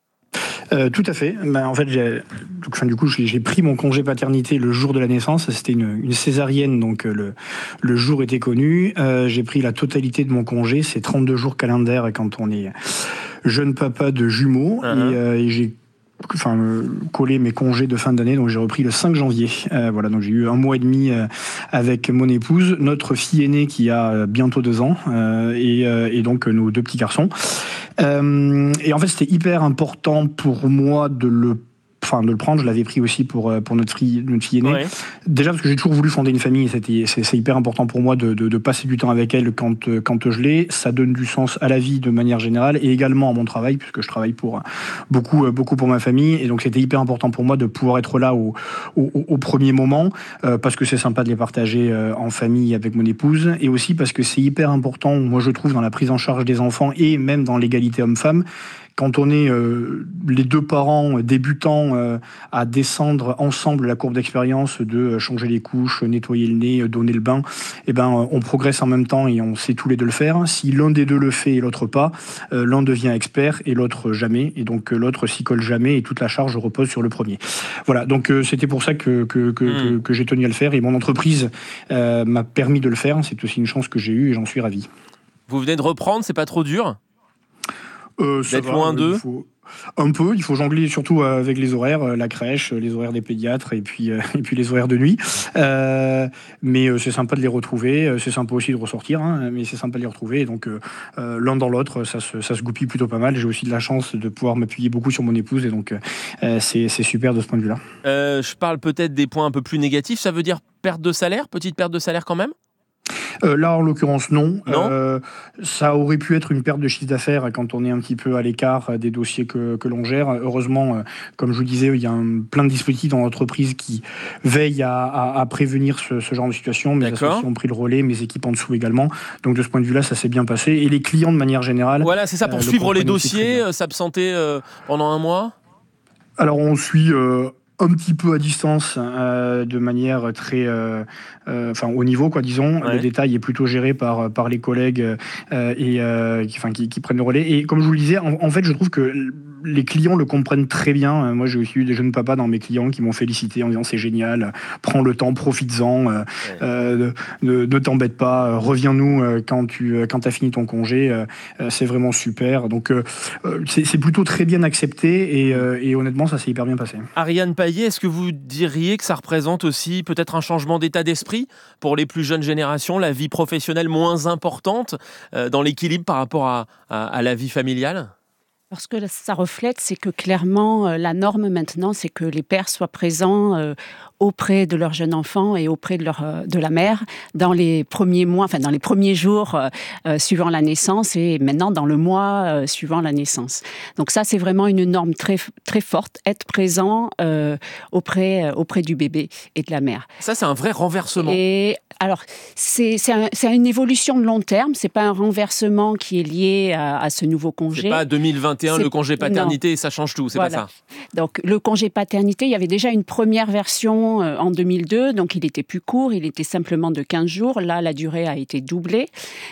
Speaker 4: Euh, tout à fait. Ben, en fait, j'ai, enfin, du coup, j'ai, j'ai pris mon congé paternité le jour de la naissance. C'était une, une césarienne, donc le, le jour était connu. Euh, j'ai pris la totalité de mon congé, c'est trente-deux jours calendaires quand on est jeune papa de jumeaux. Uh-huh. Et, euh, et j'ai enfin, euh, collé mes congés de fin d'année, donc j'ai repris le cinq janvier. Euh, voilà, donc j'ai eu un mois et demi euh, avec mon épouse, notre fille aînée qui a bientôt deux ans, euh, et, euh, et donc nos deux petits garçons. Euh, et en fait, c'était hyper important pour moi de le Enfin, de le prendre, je l'avais pris aussi pour, pour notre, fille, notre fille aînée. Ouais. Déjà parce que j'ai toujours voulu fonder une famille, et c'était, c'est, c'est hyper important pour moi de, de, de passer du temps avec elle quand, quand je l'ai. Ça donne du sens à la vie de manière générale et également à mon travail, puisque je travaille pour, beaucoup, beaucoup pour ma famille. Et donc c'était hyper important pour moi de pouvoir être là au, au, au premier moment, euh, parce que c'est sympa de les partager euh, en famille avec mon épouse, et aussi parce que c'est hyper important, moi je trouve, dans la prise en charge des enfants et même dans l'égalité homme-femme. Quand on est euh, les deux parents débutants euh, à descendre ensemble la courbe d'expérience de changer les couches, nettoyer le nez, donner le bain, eh ben, on progresse en même temps et on sait tous les deux le faire. Si l'un des deux le fait et l'autre pas, euh, l'un devient expert et l'autre jamais. Et donc l'autre s'y colle jamais et toute la charge repose sur le premier. Voilà, donc euh, c'était pour ça que, que, que, mmh. que, que j'ai tenu à le faire. Et mon entreprise euh, m'a permis de le faire. C'est aussi une chance que j'ai eue et j'en suis ravi.
Speaker 2: Vous venez de reprendre, c'est pas trop dur ?
Speaker 4: Euh,
Speaker 2: D'être loin d'eux ?
Speaker 4: Un peu, il faut jongler surtout avec les horaires, la crèche, les horaires des pédiatres et puis, euh, et puis les horaires de nuit. Euh, mais euh, c'est sympa de les retrouver, c'est sympa aussi de ressortir, hein, mais c'est sympa de les retrouver. Donc euh, l'un dans l'autre, ça se, ça se goupille plutôt pas mal. J'ai aussi de la chance de pouvoir m'appuyer beaucoup sur mon épouse et donc euh, c'est, c'est super de ce point de vue-là.
Speaker 2: Euh, je parle peut-être des points un peu plus négatifs, ça veut dire perte de salaire, petite perte de salaire quand même ?
Speaker 4: Euh, là, en l'occurrence, non.
Speaker 2: non
Speaker 4: euh, ça aurait pu être une perte de chiffre d'affaires quand on est un petit peu à l'écart des dossiers que, que l'on gère. Heureusement, euh, comme je vous disais, il y a un, plein de dispositifs dans l'entreprise qui veillent à, à, à prévenir ce, ce genre de situation. Mes
Speaker 2: D'accord.
Speaker 4: associés ont pris le relais, mes équipes en dessous également. Donc, de ce point de vue-là, ça s'est bien passé. Et les clients, de manière générale...
Speaker 2: Voilà, c'est ça, pour euh, suivre les dossiers, euh, s'absenter euh, pendant un mois ?
Speaker 4: Alors, on suit... Euh, un petit peu à distance, euh, de manière très, euh, euh, enfin au niveau quoi, disons. Ouais. Le détail est plutôt géré par par les collègues euh, et euh, qui, enfin qui, qui prennent le relais. Et comme je vous le disais, en, en fait, je trouve que les clients le comprennent très bien. Moi, j'ai aussi eu des jeunes papas dans mes clients qui m'ont félicité en disant c'est génial, prends le temps, profites-en, euh, ouais. euh, ne, ne t'embête pas, reviens-nous quand tu quand t'as fini ton congé. Euh, c'est vraiment super. Donc euh, c'est, c'est plutôt très bien accepté et, euh, et honnêtement, ça s'est hyper bien passé.
Speaker 2: Ariane Paillet, est-ce que vous diriez que ça représente aussi peut-être un changement d'état d'esprit pour les plus jeunes générations, la vie professionnelle moins importante euh, dans l'équilibre par rapport à, à, à la vie familiale ?
Speaker 17: Parce que ça reflète, c'est que clairement, euh, la norme maintenant, c'est que les pères soient présents euh, auprès de leur jeune enfant et auprès de, leur, euh, de la mère dans les premiers mois, enfin dans les premiers jours euh, euh, suivant la naissance et maintenant dans le mois euh, suivant la naissance. Donc ça, c'est vraiment une norme très, très forte, être présent euh, auprès, euh, auprès du bébé et de la mère.
Speaker 2: Ça, c'est un vrai renversement.
Speaker 17: Et alors, c'est, c'est, un, c'est une évolution de long terme, c'est pas un renversement qui est lié à, à ce nouveau congé.
Speaker 2: C'est pas deux mille vingt et un,
Speaker 17: C'est-
Speaker 2: le congé paternité,
Speaker 17: non.
Speaker 2: et ça change tout, c'est
Speaker 17: Voilà.
Speaker 2: pas ça.
Speaker 17: Donc, le congé paternité, il y avait déjà une première version euh, en deux mille deux, donc il était plus court, il était simplement de quinze jours. Là, la durée a été doublée.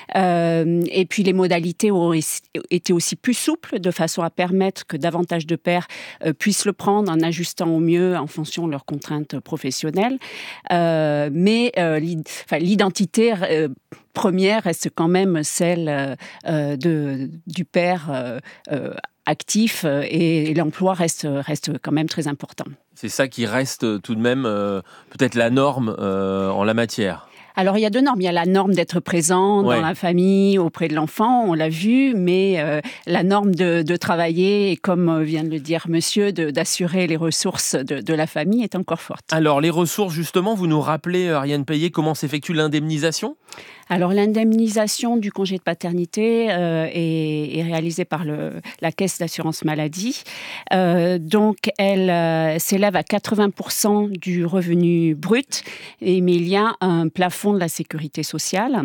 Speaker 17: Euh, et puis, les modalités ont été aussi plus souples, de façon à permettre que davantage de pères euh, puissent le prendre en ajustant au mieux en fonction de leurs contraintes professionnelles. Euh, mais euh, l'id- enfin, l'identité euh, première reste quand même celle euh, euh, de, du père euh, euh, actif euh, et l'emploi reste, reste quand même très important.
Speaker 2: C'est ça qui reste euh, tout de même euh, peut-être la norme euh, en la matière.
Speaker 17: Alors, il y a deux normes. Il y a la norme d'être présent
Speaker 2: Ouais.
Speaker 17: dans la famille, auprès de l'enfant, on l'a vu, mais euh, la norme de, de travailler, et comme euh, vient de le dire monsieur, de, d'assurer les ressources de, de la famille est encore forte.
Speaker 2: Alors, les ressources, justement, vous nous rappelez, Ariane Payet, comment s'effectue l'indemnisation ?
Speaker 17: Alors, l'indemnisation du congé de paternité euh, est, est réalisée par le, la Caisse d'assurance maladie. Euh, donc, elle euh, s'élève à quatre-vingts pour cent du revenu brut, et, mais il y a un plafond de la sécurité sociale,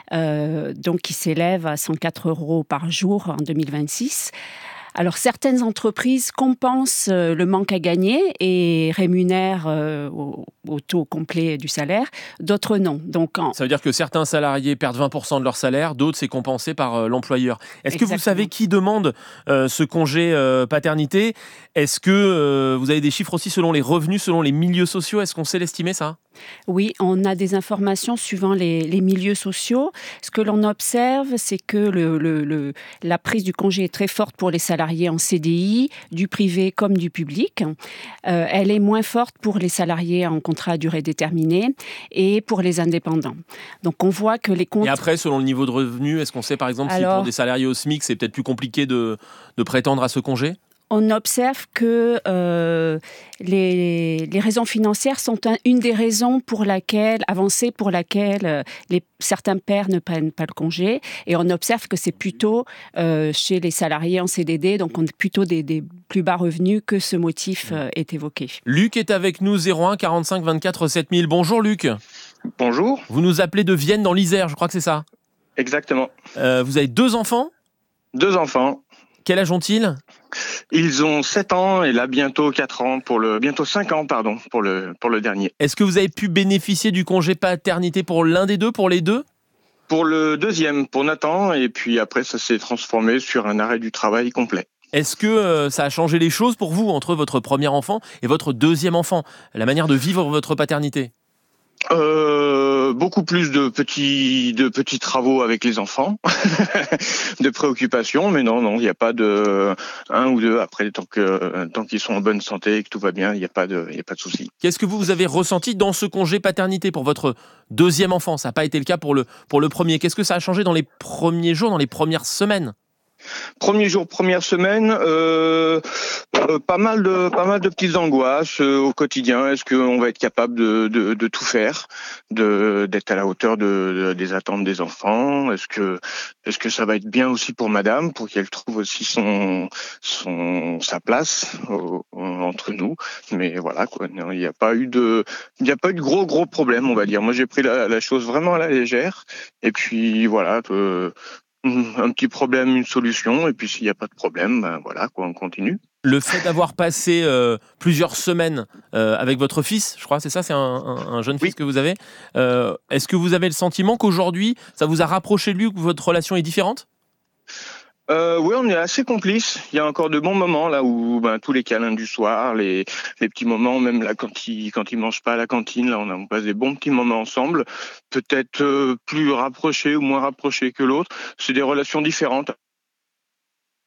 Speaker 17: euh, donc qui s'élève à cent quatre euros par jour en deux mille vingt-six. Alors, certaines entreprises compensent euh, le manque à gagner et rémunèrent euh, au, au taux complet du salaire, d'autres non. Donc, en...
Speaker 2: Ça veut dire que certains salariés perdent vingt pour cent de leur salaire, d'autres c'est compensé par euh, l'employeur. Est-ce que vous
Speaker 17: Exactement.
Speaker 2: savez qui demande euh, ce congé euh, paternité ? Est-ce que euh, vous avez des chiffres aussi selon les revenus, selon les milieux sociaux ? Est-ce qu'on sait l'estimer, ça ?
Speaker 17: Oui, on a des informations suivant les, les milieux sociaux. Ce que l'on observe, c'est que le, le, le, la prise du congé est très forte pour les salariés en C D I, du privé comme du public. Euh, elle est moins forte pour les salariés en contrat à durée déterminée et pour les indépendants. Donc on voit que les comptes...
Speaker 2: Et après, selon le niveau de revenu, est-ce qu'on sait par exemple
Speaker 17: Alors...
Speaker 2: si pour des salariés au SMIC, c'est peut-être plus compliqué de, de prétendre à ce congé ?
Speaker 17: On observe que euh, les, les raisons financières sont un, une des raisons pour laquelle, avancées pour laquelle euh, les, certains pères ne prennent pas le congé. Et on observe que c'est plutôt euh, chez les salariés en C D D, donc on a plutôt des, des plus bas revenus que ce motif euh, est évoqué.
Speaker 2: Luc est avec nous, zéro un quarante-cinq vingt-quatre sept mille. Bonjour Luc.
Speaker 21: Bonjour.
Speaker 2: Vous nous appelez de Vienne dans l'Isère, je crois que c'est ça.
Speaker 21: Exactement.
Speaker 2: Euh, vous avez deux enfants ?
Speaker 21: Deux enfants.
Speaker 2: Quel âge ont-ils ?
Speaker 21: Ils ont sept ans et là bientôt quatre ans pour le bientôt cinq ans pardon pour le pour le dernier.
Speaker 2: Est-ce que vous avez pu bénéficier du congé paternité pour l'un des deux, pour les deux ?
Speaker 21: Pour le deuxième, pour Nathan, et puis après ça s'est transformé sur un arrêt du travail complet.
Speaker 2: Est-ce que euh, ça a changé les choses pour vous entre votre premier enfant et votre deuxième enfant, la manière de vivre votre paternité ?
Speaker 21: Euh, beaucoup plus de petits de petits travaux avec les enfants, de préoccupations, mais non non, il n'y a pas de un ou deux après tant que tant qu'ils sont en bonne santé et que tout va bien, il n'y a pas de il y a pas de souci.
Speaker 2: Qu'est-ce que vous, vous avez ressenti dans ce congé paternité pour votre deuxième enfant ? Ça n'a pas été le cas pour le pour le premier. Qu'est-ce que ça a changé dans les premiers jours, dans les premières semaines ?
Speaker 21: Premier jour, première semaine, euh, euh, pas mal de pas mal de petites angoisses euh, au quotidien. Est-ce qu'on va être capable de, de, de tout faire, de d'être à la hauteur de, de des attentes des enfants ? Est-ce que est-ce que ça va être bien aussi pour Madame, pour qu'elle trouve aussi son son sa place au, entre nous ? Mais voilà quoi, il n'y a pas eu de il n'y a pas eu de gros gros problèmes, on va dire. Moi j'ai pris la, la chose vraiment à la légère. Et puis voilà. Euh, Un petit problème, une solution, et puis s'il n'y a pas de problème, ben voilà, quoi, on continue.
Speaker 2: Le fait d'avoir passé euh, plusieurs semaines euh, avec votre fils, je crois, c'est ça, c'est un, un, un jeune fils oui. que vous avez. Euh, est-ce que vous avez le sentiment qu'aujourd'hui, ça vous a rapproché de lui ou que votre relation est différente ?
Speaker 21: Euh, oui, on est assez complices. Il y a encore de bons moments là où ben, tous les câlins du soir, les, les petits moments, même là quand il quand il mange pas à la cantine, là on, a, on passe des bons petits moments ensemble. Peut-être euh, plus rapprochés ou moins rapprochés que l'autre. C'est des relations différentes.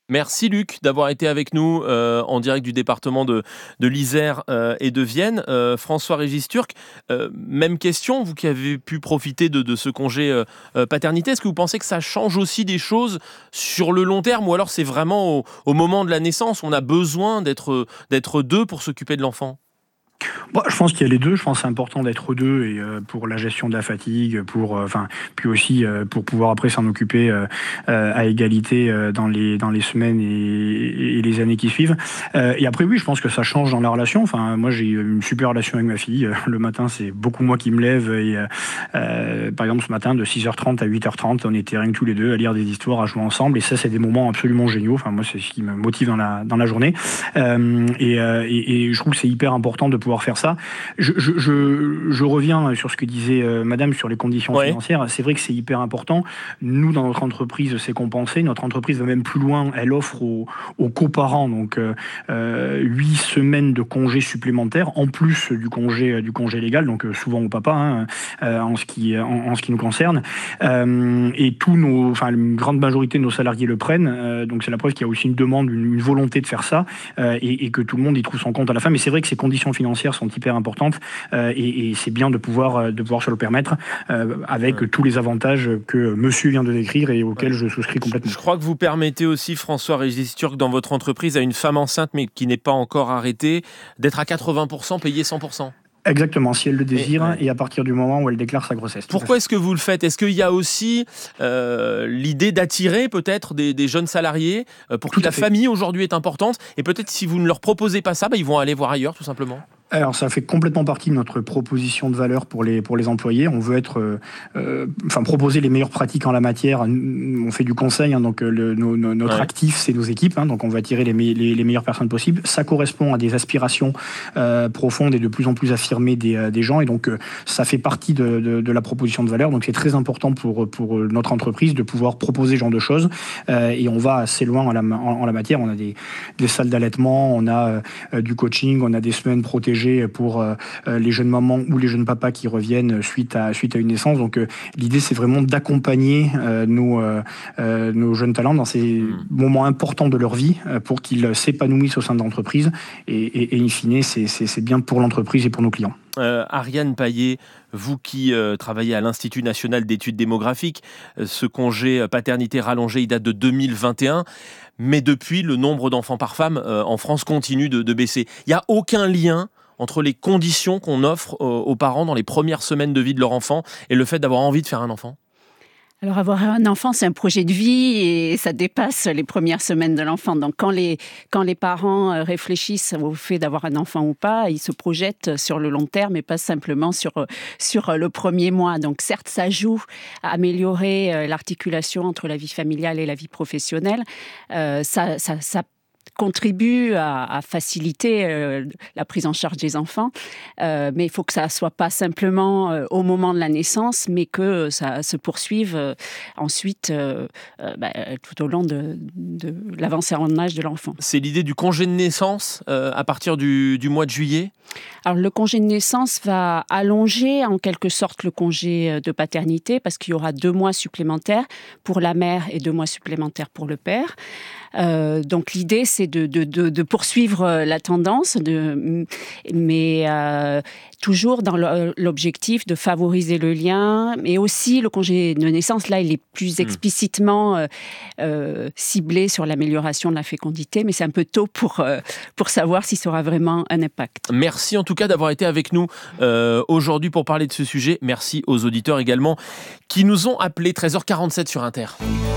Speaker 2: Merci Luc d'avoir été avec nous euh, en direct du département de, de l'Isère euh, et de Vienne. Euh, François-Régis Turc, euh, même question, vous qui avez pu profiter de, de ce congé euh, paternité, est-ce que vous pensez que ça change aussi des choses sur le long terme ou alors c'est vraiment au, au moment de la naissance, on a besoin d'être, d'être deux pour s'occuper de l'enfant ?
Speaker 4: Bon, je pense qu'il y a les deux. Je pense que c'est important d'être deux et euh, pour la gestion de la fatigue, pour, enfin, euh, puis aussi euh, pour pouvoir après s'en occuper euh, euh, à égalité euh, dans les dans les semaines et, et les années qui suivent. Euh, et après, oui, je pense que ça change dans la relation. Enfin, moi, j'ai une super relation avec ma fille. Le matin, c'est beaucoup moi qui me lève. Et euh, par exemple, ce matin, de six heures trente à huit heures trente, on était rien que tous les deux à lire des histoires, à jouer ensemble. Et ça, c'est des moments absolument géniaux. Enfin, moi, c'est ce qui me motive dans la dans la journée. Euh, et, euh, et, et je trouve que c'est hyper important de pouvoir faire ça. Je, je, je, je reviens sur ce que disait euh, Madame sur les conditions ouais. financières. C'est vrai que c'est hyper important. Nous, dans notre entreprise, c'est compensé. Notre entreprise va même plus loin. Elle offre aux, aux coparents donc euh, huit semaines de congés supplémentaires en plus du congé du congé légal. Donc euh, souvent au papa hein, euh, en ce qui en, en ce qui nous concerne. Euh, et tous nos, enfin une grande majorité de nos salariés le prennent. Euh, donc c'est la preuve qu'il y a aussi une demande, une, une volonté de faire ça euh, et, et que tout le monde y trouve son compte à la fin. Mais c'est vrai que ces conditions financières sont hyper importantes euh, et, et c'est bien de pouvoir, de pouvoir se le permettre euh, avec ouais. tous les avantages que monsieur vient de décrire et auxquels ouais. je souscris complètement.
Speaker 2: Je crois que vous permettez aussi, François-Régis Turc, dans votre entreprise, à une femme enceinte mais qui n'est pas encore arrêtée, d'être à quatre-vingts pour cent payée cent pour cent.
Speaker 4: Exactement, si elle le désire et, ouais. et à partir du moment où elle déclare sa grossesse.
Speaker 2: Pourquoi est-ce que vous le faites ? Est-ce qu'il y a aussi euh, l'idée d'attirer peut-être des, des jeunes salariés euh, pour tout que la fait. famille aujourd'hui est importante et peut-être si vous ne leur proposez pas ça, bah, ils vont aller voir ailleurs tout simplement ?
Speaker 4: Alors ça fait complètement partie de notre proposition de valeur pour les, pour les employés. On veut être, euh, enfin proposer les meilleures pratiques en la matière. On fait du conseil, hein, donc le, no, no, notre ouais. actif c'est nos équipes, hein, donc on va attirer les, me- les, les meilleures personnes possibles. Ça correspond à des aspirations euh, profondes et de plus en plus affirmées des, euh, des gens et donc euh, ça fait partie de, de, de la proposition de valeur. Donc c'est très important pour, pour notre entreprise de pouvoir proposer ce genre de choses euh, et on va assez loin en la, en, en la matière. On a des, des salles d'allaitement, on a euh, du coaching, on a des semaines protégées pour euh, les jeunes mamans ou les jeunes papas qui reviennent suite à, suite à une naissance. Donc euh, l'idée c'est vraiment d'accompagner euh, nos, euh, nos jeunes talents dans ces mmh. moments importants de leur vie euh, pour qu'ils s'épanouissent au sein de l'entreprise et, et, et in fine c'est, c'est, c'est bien pour l'entreprise et pour nos clients.
Speaker 2: Euh, Ariane Paillet, vous qui euh, travaillez à l'Institut national d'études démographiques, euh, ce congé paternité rallongé, il date de deux mille vingt et un, mais depuis, le nombre d'enfants par femme euh, en France continue de, de baisser. Il n'y a aucun lien entre les conditions qu'on offre aux, aux parents dans les premières semaines de vie de leur enfant et le fait d'avoir envie de faire un enfant ?
Speaker 17: Alors avoir un enfant, c'est un projet de vie et ça dépasse les premières semaines de l'enfant. Donc quand les, quand les parents réfléchissent au fait d'avoir un enfant ou pas, ils se projettent sur le long terme et pas simplement sur, sur le premier mois. Donc certes, ça joue à améliorer l'articulation entre la vie familiale et la vie professionnelle. Euh, ça, ça, ça contribue à, à faciliter euh, la prise en charge des enfants, euh, mais il faut que ça ne soit pas simplement euh, au moment de la naissance, mais que ça se poursuive euh, ensuite euh, euh, bah, tout au long de, de l'avancée en âge de l'enfant.
Speaker 2: C'est l'idée du congé de naissance euh, à partir du, du mois de juillet ?
Speaker 17: Alors le congé de naissance va allonger en quelque sorte le congé de paternité parce qu'il y aura deux mois supplémentaires pour la mère et deux mois supplémentaires pour le père. Euh, donc l'idée c'est de, de, de, de poursuivre la tendance, de, mais euh, toujours dans l'objectif de favoriser le lien, mais aussi le congé de naissance, là il est plus explicitement euh, euh, ciblé sur l'amélioration de la fécondité, mais c'est un peu tôt pour, euh, pour savoir si ça aura vraiment un impact.
Speaker 2: Merci en tout cas d'avoir été avec nous euh, aujourd'hui pour parler de ce sujet. Merci aux auditeurs également qui nous ont appelés. treize heures quarante-sept sur Inter.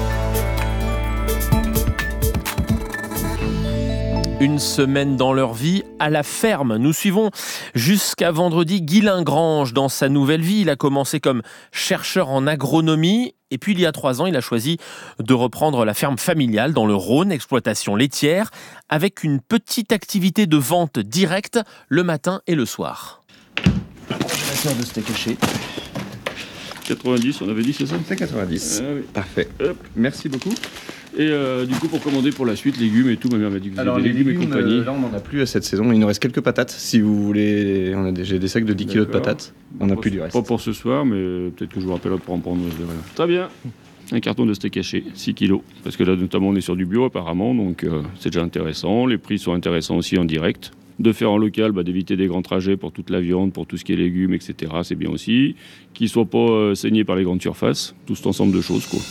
Speaker 2: Une semaine dans leur vie à la ferme. Nous suivons jusqu'à vendredi Guylain Grange dans sa nouvelle vie. Il a commencé comme chercheur en agronomie et puis il y a trois ans, il a choisi de reprendre la ferme familiale dans le Rhône, exploitation laitière, avec une petite activité de vente directe le matin et le soir.
Speaker 6: Congélateur de steak haché. quatre-vingt-dix, on avait dit, c'est ça ?
Speaker 7: C'est quatre-vingt-dix.
Speaker 6: Ah, oui.
Speaker 7: Parfait.
Speaker 6: Hop.
Speaker 7: Merci beaucoup.
Speaker 6: Et euh, du coup, pour commander pour la suite, légumes et tout, ma mère m'a dit que vous
Speaker 7: Alors,
Speaker 6: avez des
Speaker 7: les
Speaker 6: légumes,
Speaker 7: légumes,
Speaker 6: et compagnie.
Speaker 7: euh, là, on n'en a plus cette saison. Il nous reste quelques patates. Si vous voulez, on a des, j'ai des sacs de dix kilos de patates. On n'a plus du reste.
Speaker 6: Pas pour ce soir, mais peut-être que je vous rappellerai pour en prendre. Très bien. Un carton de steak haché, six kilos. Parce que là, notamment, on est sur du bio apparemment, donc euh, c'est déjà intéressant. Les prix sont intéressants aussi en direct. De faire en local, bah, d'éviter des grands trajets pour toute la viande, pour tout ce qui est légumes, et cetera. C'est bien aussi. Qu'ils ne soient pas euh, saignés par les grandes surfaces. Tout cet ensemble de choses, quoi.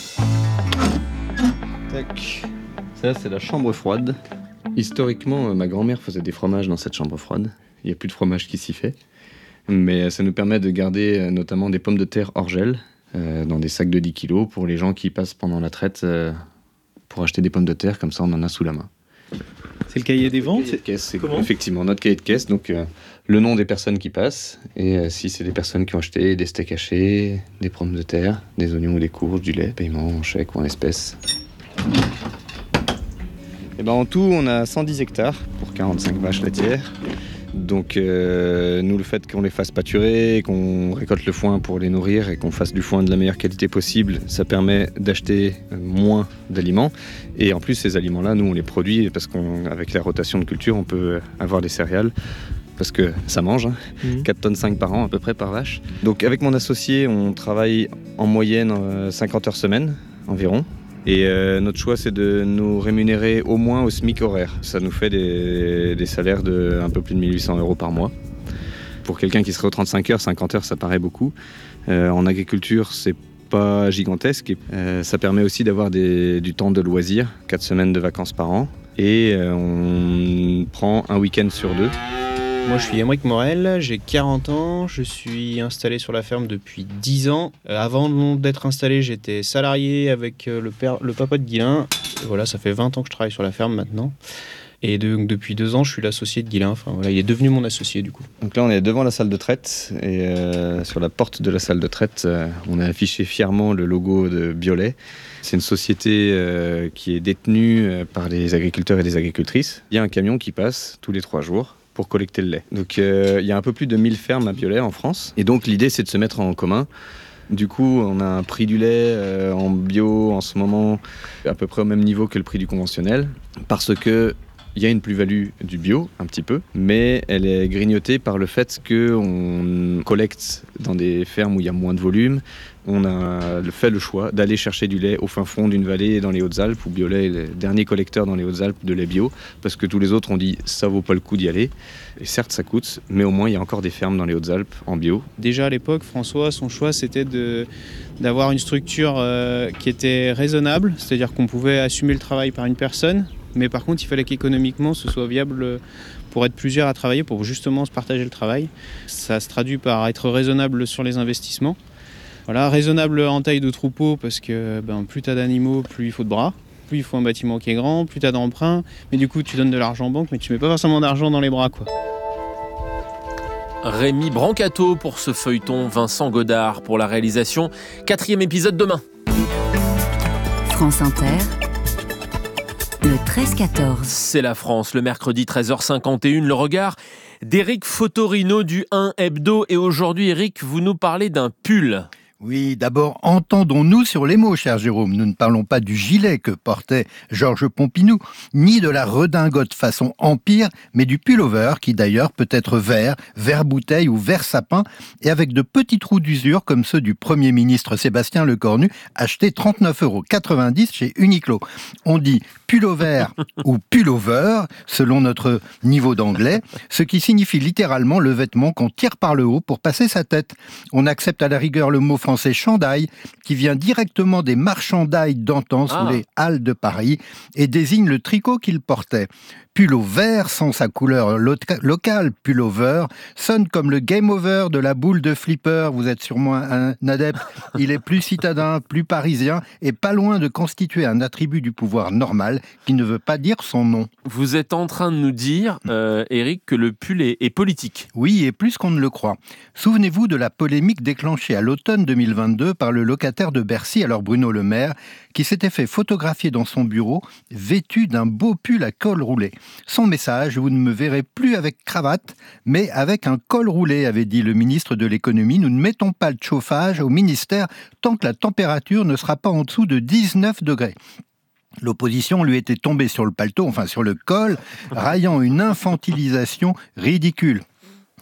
Speaker 7: Tac. Ça, c'est la chambre froide. Historiquement, euh, ma grand-mère faisait des fromages dans cette chambre froide. Il n'y a plus de fromage qui s'y fait. Mais ça nous permet de garder euh, notamment des pommes de terre hors gel. Euh, dans des sacs de dix kilos pour les gens qui passent pendant la traite euh, pour acheter des pommes de terre, comme ça on en a sous la main.
Speaker 5: C'est le cahier des ventes ?
Speaker 7: Le cahier de caisse, c'est effectivement notre cahier de caisse, donc euh, le nom des personnes qui passent, et euh, si c'est des personnes qui ont acheté des steaks hachés, des pommes de terre, des oignons ou des courges, du lait, paiement en chèque ou en espèces. Et ben en tout, on a cent dix hectares pour quarante-cinq vaches laitières. Donc euh, nous, le fait qu'on les fasse pâturer, qu'on récolte le foin pour les nourrir et qu'on fasse du foin de la meilleure qualité possible, ça permet d'acheter moins d'aliments. Et en plus, ces aliments-là, nous, on les produit parce qu'avec la rotation de culture, on peut avoir des céréales. Parce que ça mange, hein. mmh. quatre tonnes cinq par an à peu près par vache. Donc avec mon associé, on travaille en moyenne euh, cinquante heures semaine environ. Et euh, notre choix, c'est de nous rémunérer au moins au SMIC horaire. Ça nous fait des, des salaires de un peu plus de mille huit cents euros par mois. Pour quelqu'un qui serait aux trente-cinq heures, cinquante heures, ça paraît beaucoup. Euh, en agriculture, c'est pas gigantesque. Et, euh, ça permet aussi d'avoir des, du temps de loisirs, quatre semaines de vacances par an. Et euh, on prend un week-end sur deux.
Speaker 5: Moi, je suis Aymeric Morel, j'ai quarante ans, je suis installé sur la ferme depuis dix ans. Euh, avant d'être installé, j'étais salarié avec le, père, le papa de Guilain. Et voilà, ça fait vingt ans que je travaille sur la ferme maintenant. Et de, depuis deux ans, je suis l'associé de Guilain. Enfin, voilà, il est devenu mon associé du coup.
Speaker 7: Donc là, on est devant la salle de traite. Et euh, sur la porte de la salle de traite, euh, on a affiché fièrement le logo de Biolay. C'est une société euh, qui est détenue par les agriculteurs et les agricultrices. Il y a un camion qui passe tous les trois jours pour collecter le lait. Donc euh, il y a un peu plus de mille fermes à Biolay en France. Et donc l'idée, c'est de se mettre en commun. Du coup, on a un prix du lait euh, en bio en ce moment à peu près au même niveau que le prix du conventionnel. Parce que il y a une plus-value du bio, un petit peu, mais elle est grignotée par le fait qu'on collecte dans des fermes où il y a moins de volume. On a fait le choix d'aller chercher du lait au fin fond d'une vallée dans les Hautes-Alpes, où Biolay est le dernier collecteur dans les Hautes-Alpes de lait bio, parce que tous les autres ont dit ça vaut pas le coup d'y aller. Et certes, ça coûte, mais au moins il y a encore des fermes dans les Hautes-Alpes en bio.
Speaker 5: Déjà à l'époque, François, son choix, c'était de, d'avoir une structure euh, qui était raisonnable, c'est-à-dire qu'on pouvait assumer le travail par une personne, mais par contre, il fallait qu'économiquement, ce soit viable pour être plusieurs à travailler, pour justement se partager le travail. Ça se traduit par être raisonnable sur les investissements. Voilà, raisonnable en taille de troupeau, parce que ben, plus tu as d'animaux, plus il faut de bras. Plus il faut un bâtiment qui est grand, plus tu as d'emprunts. Mais du coup, tu donnes de l'argent en banque, mais tu mets pas forcément d'argent dans les bras, quoi.
Speaker 2: Rémi Brancato pour ce feuilleton, Vincent Godard pour la réalisation. Quatrième épisode demain.
Speaker 13: France Inter. Le treize quatorze.
Speaker 2: C'est la France, le mercredi treize heures cinquante et une, le regard d'Éric Fotorino du un Hebdo. Et aujourd'hui, Éric, vous nous parlez d'un pull.
Speaker 1: Oui, d'abord, entendons-nous sur les mots, cher Jérôme. Nous ne parlons pas du gilet que portait Georges Pompidou, ni de la redingote façon empire, mais du pullover qui d'ailleurs peut être vert, vert bouteille ou vert sapin, et avec de petits trous d'usure comme ceux du Premier ministre Sébastien Lecornu, acheté trente-neuf euros quatre-vingt-dix chez Uniqlo. On dit pullover ou pullover, selon notre niveau d'anglais, ce qui signifie littéralement le vêtement qu'on tire par le haut pour passer sa tête. On accepte à la rigueur le mot français chandail, qui vient directement des marchandailles d'antan sous ah. les halles de Paris et désigne le tricot qu'il portait. Pullover, sans sa couleur loca- locale, pullover, sonne comme le game over de la boule de flipper. Vous êtes sûrement un adepte. Il est plus citadin, plus parisien et pas loin de constituer un attribut du pouvoir normal qui ne veut pas dire son nom.
Speaker 2: Vous êtes en train de nous dire, euh, Éric, que le pull est, est politique.
Speaker 1: Oui, et plus qu'on ne le croit. Souvenez-vous de la polémique déclenchée à l'automne deux mille vingt-deux par le locataire de Bercy, alors Bruno Le Maire, qui s'était fait photographier dans son bureau, vêtu d'un beau pull à col roulé. Son message, vous ne me verrez plus avec cravate, mais avec un col roulé, avait dit le ministre de l'économie. Nous ne mettons pas de chauffage au ministère tant que la température ne sera pas en dessous de dix-neuf degrés. L'opposition lui était tombée sur le paletot, enfin sur le col, raillant une infantilisation ridicule.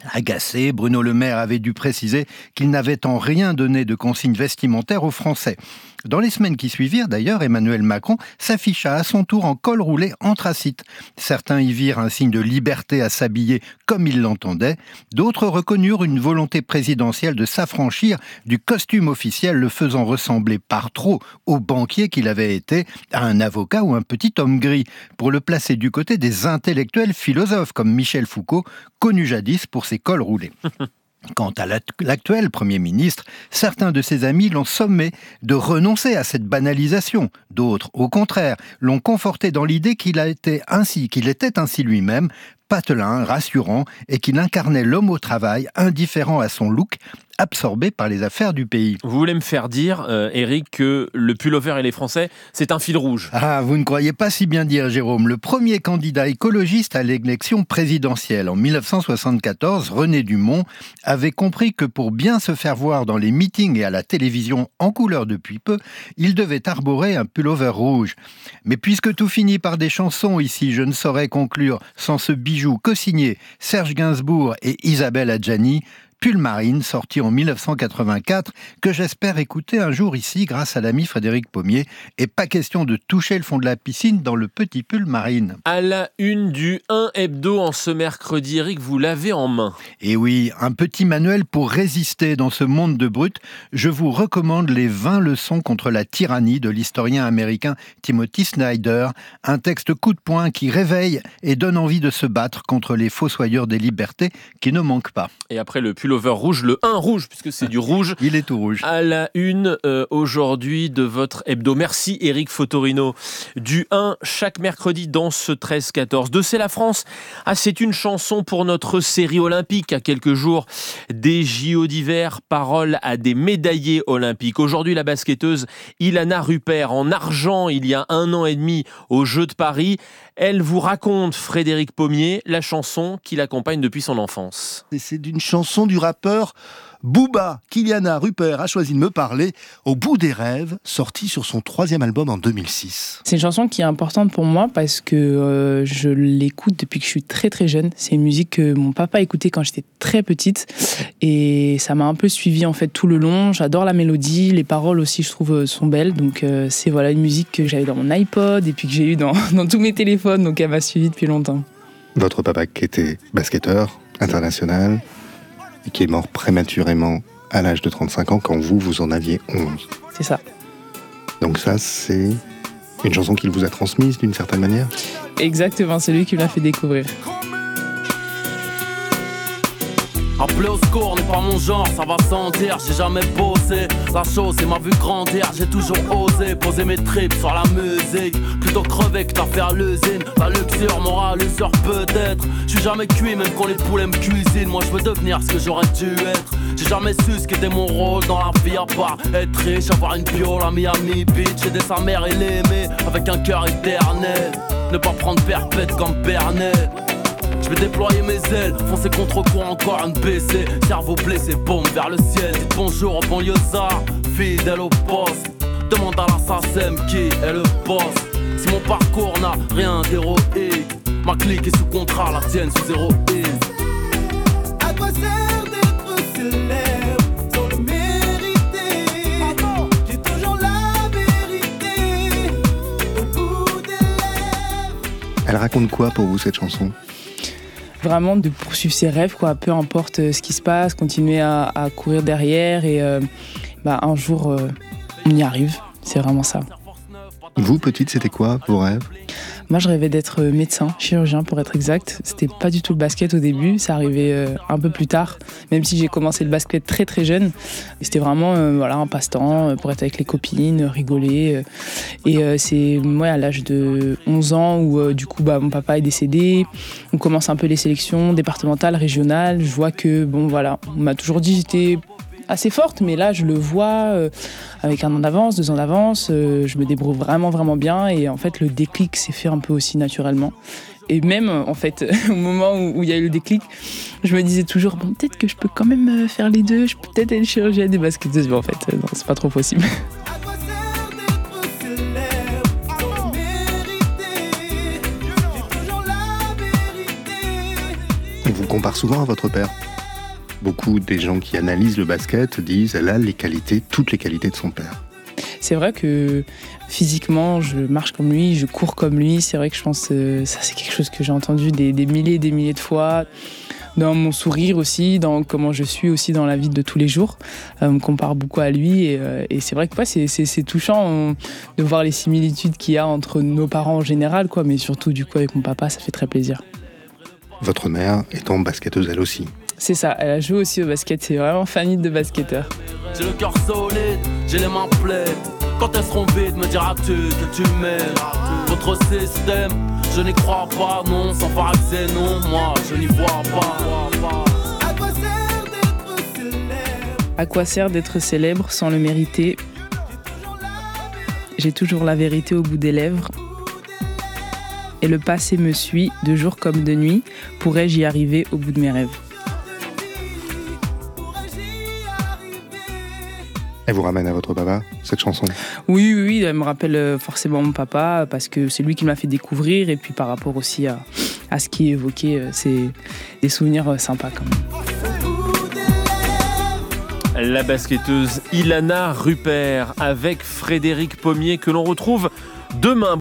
Speaker 1: Agacé, Bruno Le Maire avait dû préciser qu'il n'avait en rien donné de consignes vestimentaires aux Français. Dans les semaines qui suivirent, d'ailleurs, Emmanuel Macron s'afficha à son tour en col roulé anthracite. Certains y virent un signe de liberté à s'habiller comme il l'entendait. D'autres reconnurent une volonté présidentielle de s'affranchir du costume officiel, le faisant ressembler par trop au banquier qu'il avait été, à un avocat ou un petit homme gris, pour le placer du côté des intellectuels philosophes comme Michel Foucault, connu jadis pour ses cols roulés. Quant à l'actuel Premier ministre, certains de ses amis l'ont sommé de renoncer à cette banalisation. D'autres, au contraire, l'ont conforté dans l'idée qu'il a été ainsi, qu'il était ainsi lui-même, patelin, rassurant, et qu'il incarnait l'homme au travail, indifférent à son look, absorbé par les affaires du pays.
Speaker 2: Vous voulez me faire dire, euh, Éric, que le pullover et les Français, c'est un fil rouge?
Speaker 1: Ah, vous ne croyez pas si bien dire, Jérôme. Le premier candidat écologiste à l'élection présidentielle en dix-neuf cent soixante-quatorze, René Dumont, avait compris que pour bien se faire voir dans les meetings et à la télévision en couleur depuis peu, il devait arborer un pullover rouge. Mais puisque tout finit par des chansons ici, je ne saurais conclure sans ce bijou co-signé Serge Gainsbourg et Isabelle Adjani, Pull Marine, sorti en dix-neuf cent quatre-vingt-quatre, que j'espère écouter un jour ici grâce à l'ami Frédéric Pommier. Et pas question de toucher le fond de la piscine dans le petit pull marine.
Speaker 2: À la une du un hebdo en ce mercredi, Éric, vous l'avez en main.
Speaker 1: Et oui, un petit manuel pour résister dans ce monde de brutes. Je vous recommande les vingt leçons contre la tyrannie de l'historien américain Timothy Snyder. Un texte coup de poing qui réveille et donne envie de se battre contre les fossoyeurs des libertés qui ne manquent pas.
Speaker 2: Et après le pullover rouge, le un rouge, puisque c'est du rouge.
Speaker 1: Il est tout rouge.
Speaker 2: À la une euh, aujourd'hui de votre hebdo. Merci Éric Fotorino. Du un, chaque mercredi dans ce treize quatorze. De C'est la France. Ah, c'est une chanson pour notre série olympique. À quelques jours des J O d'hiver, parole à des médaillés olympiques. Aujourd'hui, la basketteuse Ilana Rupert, en argent il y a un an et demi aux Jeux de Paris. Elle vous raconte, Frédéric Pommier, la chanson qui l'accompagne depuis son enfance.
Speaker 8: Et c'est d'une chanson du rappeur Booba qu'Iliana Rupert a choisi de me parler, Au bout des rêves, sorti sur son troisième album en deux mille six.
Speaker 3: C'est une chanson qui est importante pour moi parce que euh, je l'écoute depuis que je suis très très jeune. C'est une musique que mon papa écoutait quand j'étais très petite et ça m'a un peu suivi en fait tout le long. J'adore la mélodie, les paroles aussi je trouve sont belles. Donc euh, c'est voilà une musique que j'avais dans mon iPod et puis que j'ai eu dans, dans tous mes téléphones, donc elle m'a suivi depuis longtemps.
Speaker 8: Votre papa qui était basketteur international et qui est mort prématurément à l'âge de trente-cinq ans quand vous, vous en aviez onze.
Speaker 3: C'est ça.
Speaker 8: Donc ça, c'est une chanson qu'il vous a transmise d'une certaine manière ?
Speaker 3: Exactement, c'est lui qui me l'a fait découvrir.
Speaker 11: Appeler au secours n'est pas mon genre, ça va sans dire, j'ai jamais bossé. La chose m'a vu grandir, j'ai toujours osé poser mes tripes sur la musique. Plutôt crever que t'as fait à l'usine. La luxure m'aura l'usure peut-être. J'suis jamais cuit même quand les poulets me cuisinent. Moi je veux devenir ce que j'aurais dû être. J'ai jamais su ce qu'était mon rôle dans la vie à part être riche, avoir une piole à Miami Beach, aider sa mère et l'aimer avec un cœur éternel. Ne pas prendre perpète comme Bernet. Je vais déployer mes ailes, foncer contre courant encore un B C. Cerveau blessé, bombe vers le ciel. Dites bonjour au banlieusard, fidèle au poste. Demande à la S A C E M qui est le boss. Si mon parcours n'a rien d'héroïque, ma clique est sous contrat, la tienne sous héroïne.
Speaker 22: À quoi sert d'être célèbre sans le mériter? J'ai toujours la vérité au bout des lèvres.
Speaker 8: Elle raconte quoi pour vous cette chanson ?
Speaker 3: Vraiment de poursuivre ses rêves, quoi, peu importe ce qui se passe, continuer à, à courir derrière et euh, bah, un jour euh, on y arrive, c'est vraiment ça.
Speaker 8: Vous, petite, c'était quoi vos rêves ?
Speaker 3: Moi, je rêvais d'être médecin, chirurgien pour être exact. C'était pas du tout le basket au début, ça arrivait euh, un peu plus tard, même si j'ai commencé le basket très très jeune. Et c'était vraiment euh, voilà, un passe-temps euh, pour être avec les copines, rigoler. Euh, et euh, c'est ouais, à l'âge de onze ans où euh, du coup bah, mon papa est décédé. On commence un peu les sélections départementales, régionales. Je vois que bon voilà, on m'a toujours dit que j'étais assez forte, mais là je le vois euh, avec un an d'avance, deux ans d'avance, euh, je me débrouille vraiment vraiment bien et en fait le déclic s'est fait un peu aussi naturellement. Et même en fait au moment où il y a eu le déclic, je me disais toujours bon peut-être que je peux quand même faire les deux, je peux peut-être être chirurgienne et basketteuse, mais en fait euh, non c'est pas trop possible.
Speaker 8: On vous compare souvent à votre père ? beaucoup des gens qui analysent le basket disent elle a les qualités, toutes les qualités de son père.
Speaker 3: C'est vrai que physiquement, je marche comme lui, je cours comme lui. C'est vrai que je pense que ça, c'est quelque chose que j'ai entendu des, des milliers et des milliers de fois. Dans mon sourire aussi, dans comment je suis aussi dans la vie de tous les jours. Euh, on me compare beaucoup à lui et, euh, et c'est vrai que ouais, c'est, c'est, c'est touchant on, de voir les similitudes qu'il y a entre nos parents en général, quoi, mais surtout du coup avec mon papa, ça fait très plaisir.
Speaker 8: Votre mère étant basketteuse elle aussi.
Speaker 3: C'est ça, elle a joué aussi au basket, c'est vraiment famille de basketteurs.
Speaker 11: J'ai le cœur solide, j'ai les mains pleines. Quand elles seront vides, me diras-tu que tu m'aimes. Votre système, je n'y crois pas, non. Sans faire accès, non, moi, je n'y vois pas.
Speaker 22: À quoi sert d'être célèbre?
Speaker 3: À quoi sert d'être célèbre sans le mériter? J'ai toujours la vérité au bout des lèvres. Et le passé me suit, de jour comme de nuit. Pourrais-je y arriver au bout de mes rêves?
Speaker 8: Elle vous ramène à votre papa, cette chanson?
Speaker 3: Oui, oui, oui, elle me rappelle forcément mon papa, parce que c'est lui qui m'a fait découvrir, et puis par rapport aussi à, à ce qui est évoqué, c'est des souvenirs sympas quand même.
Speaker 2: La basketteuse Ilana Rupert avec Frédéric Pommier que l'on retrouve demain.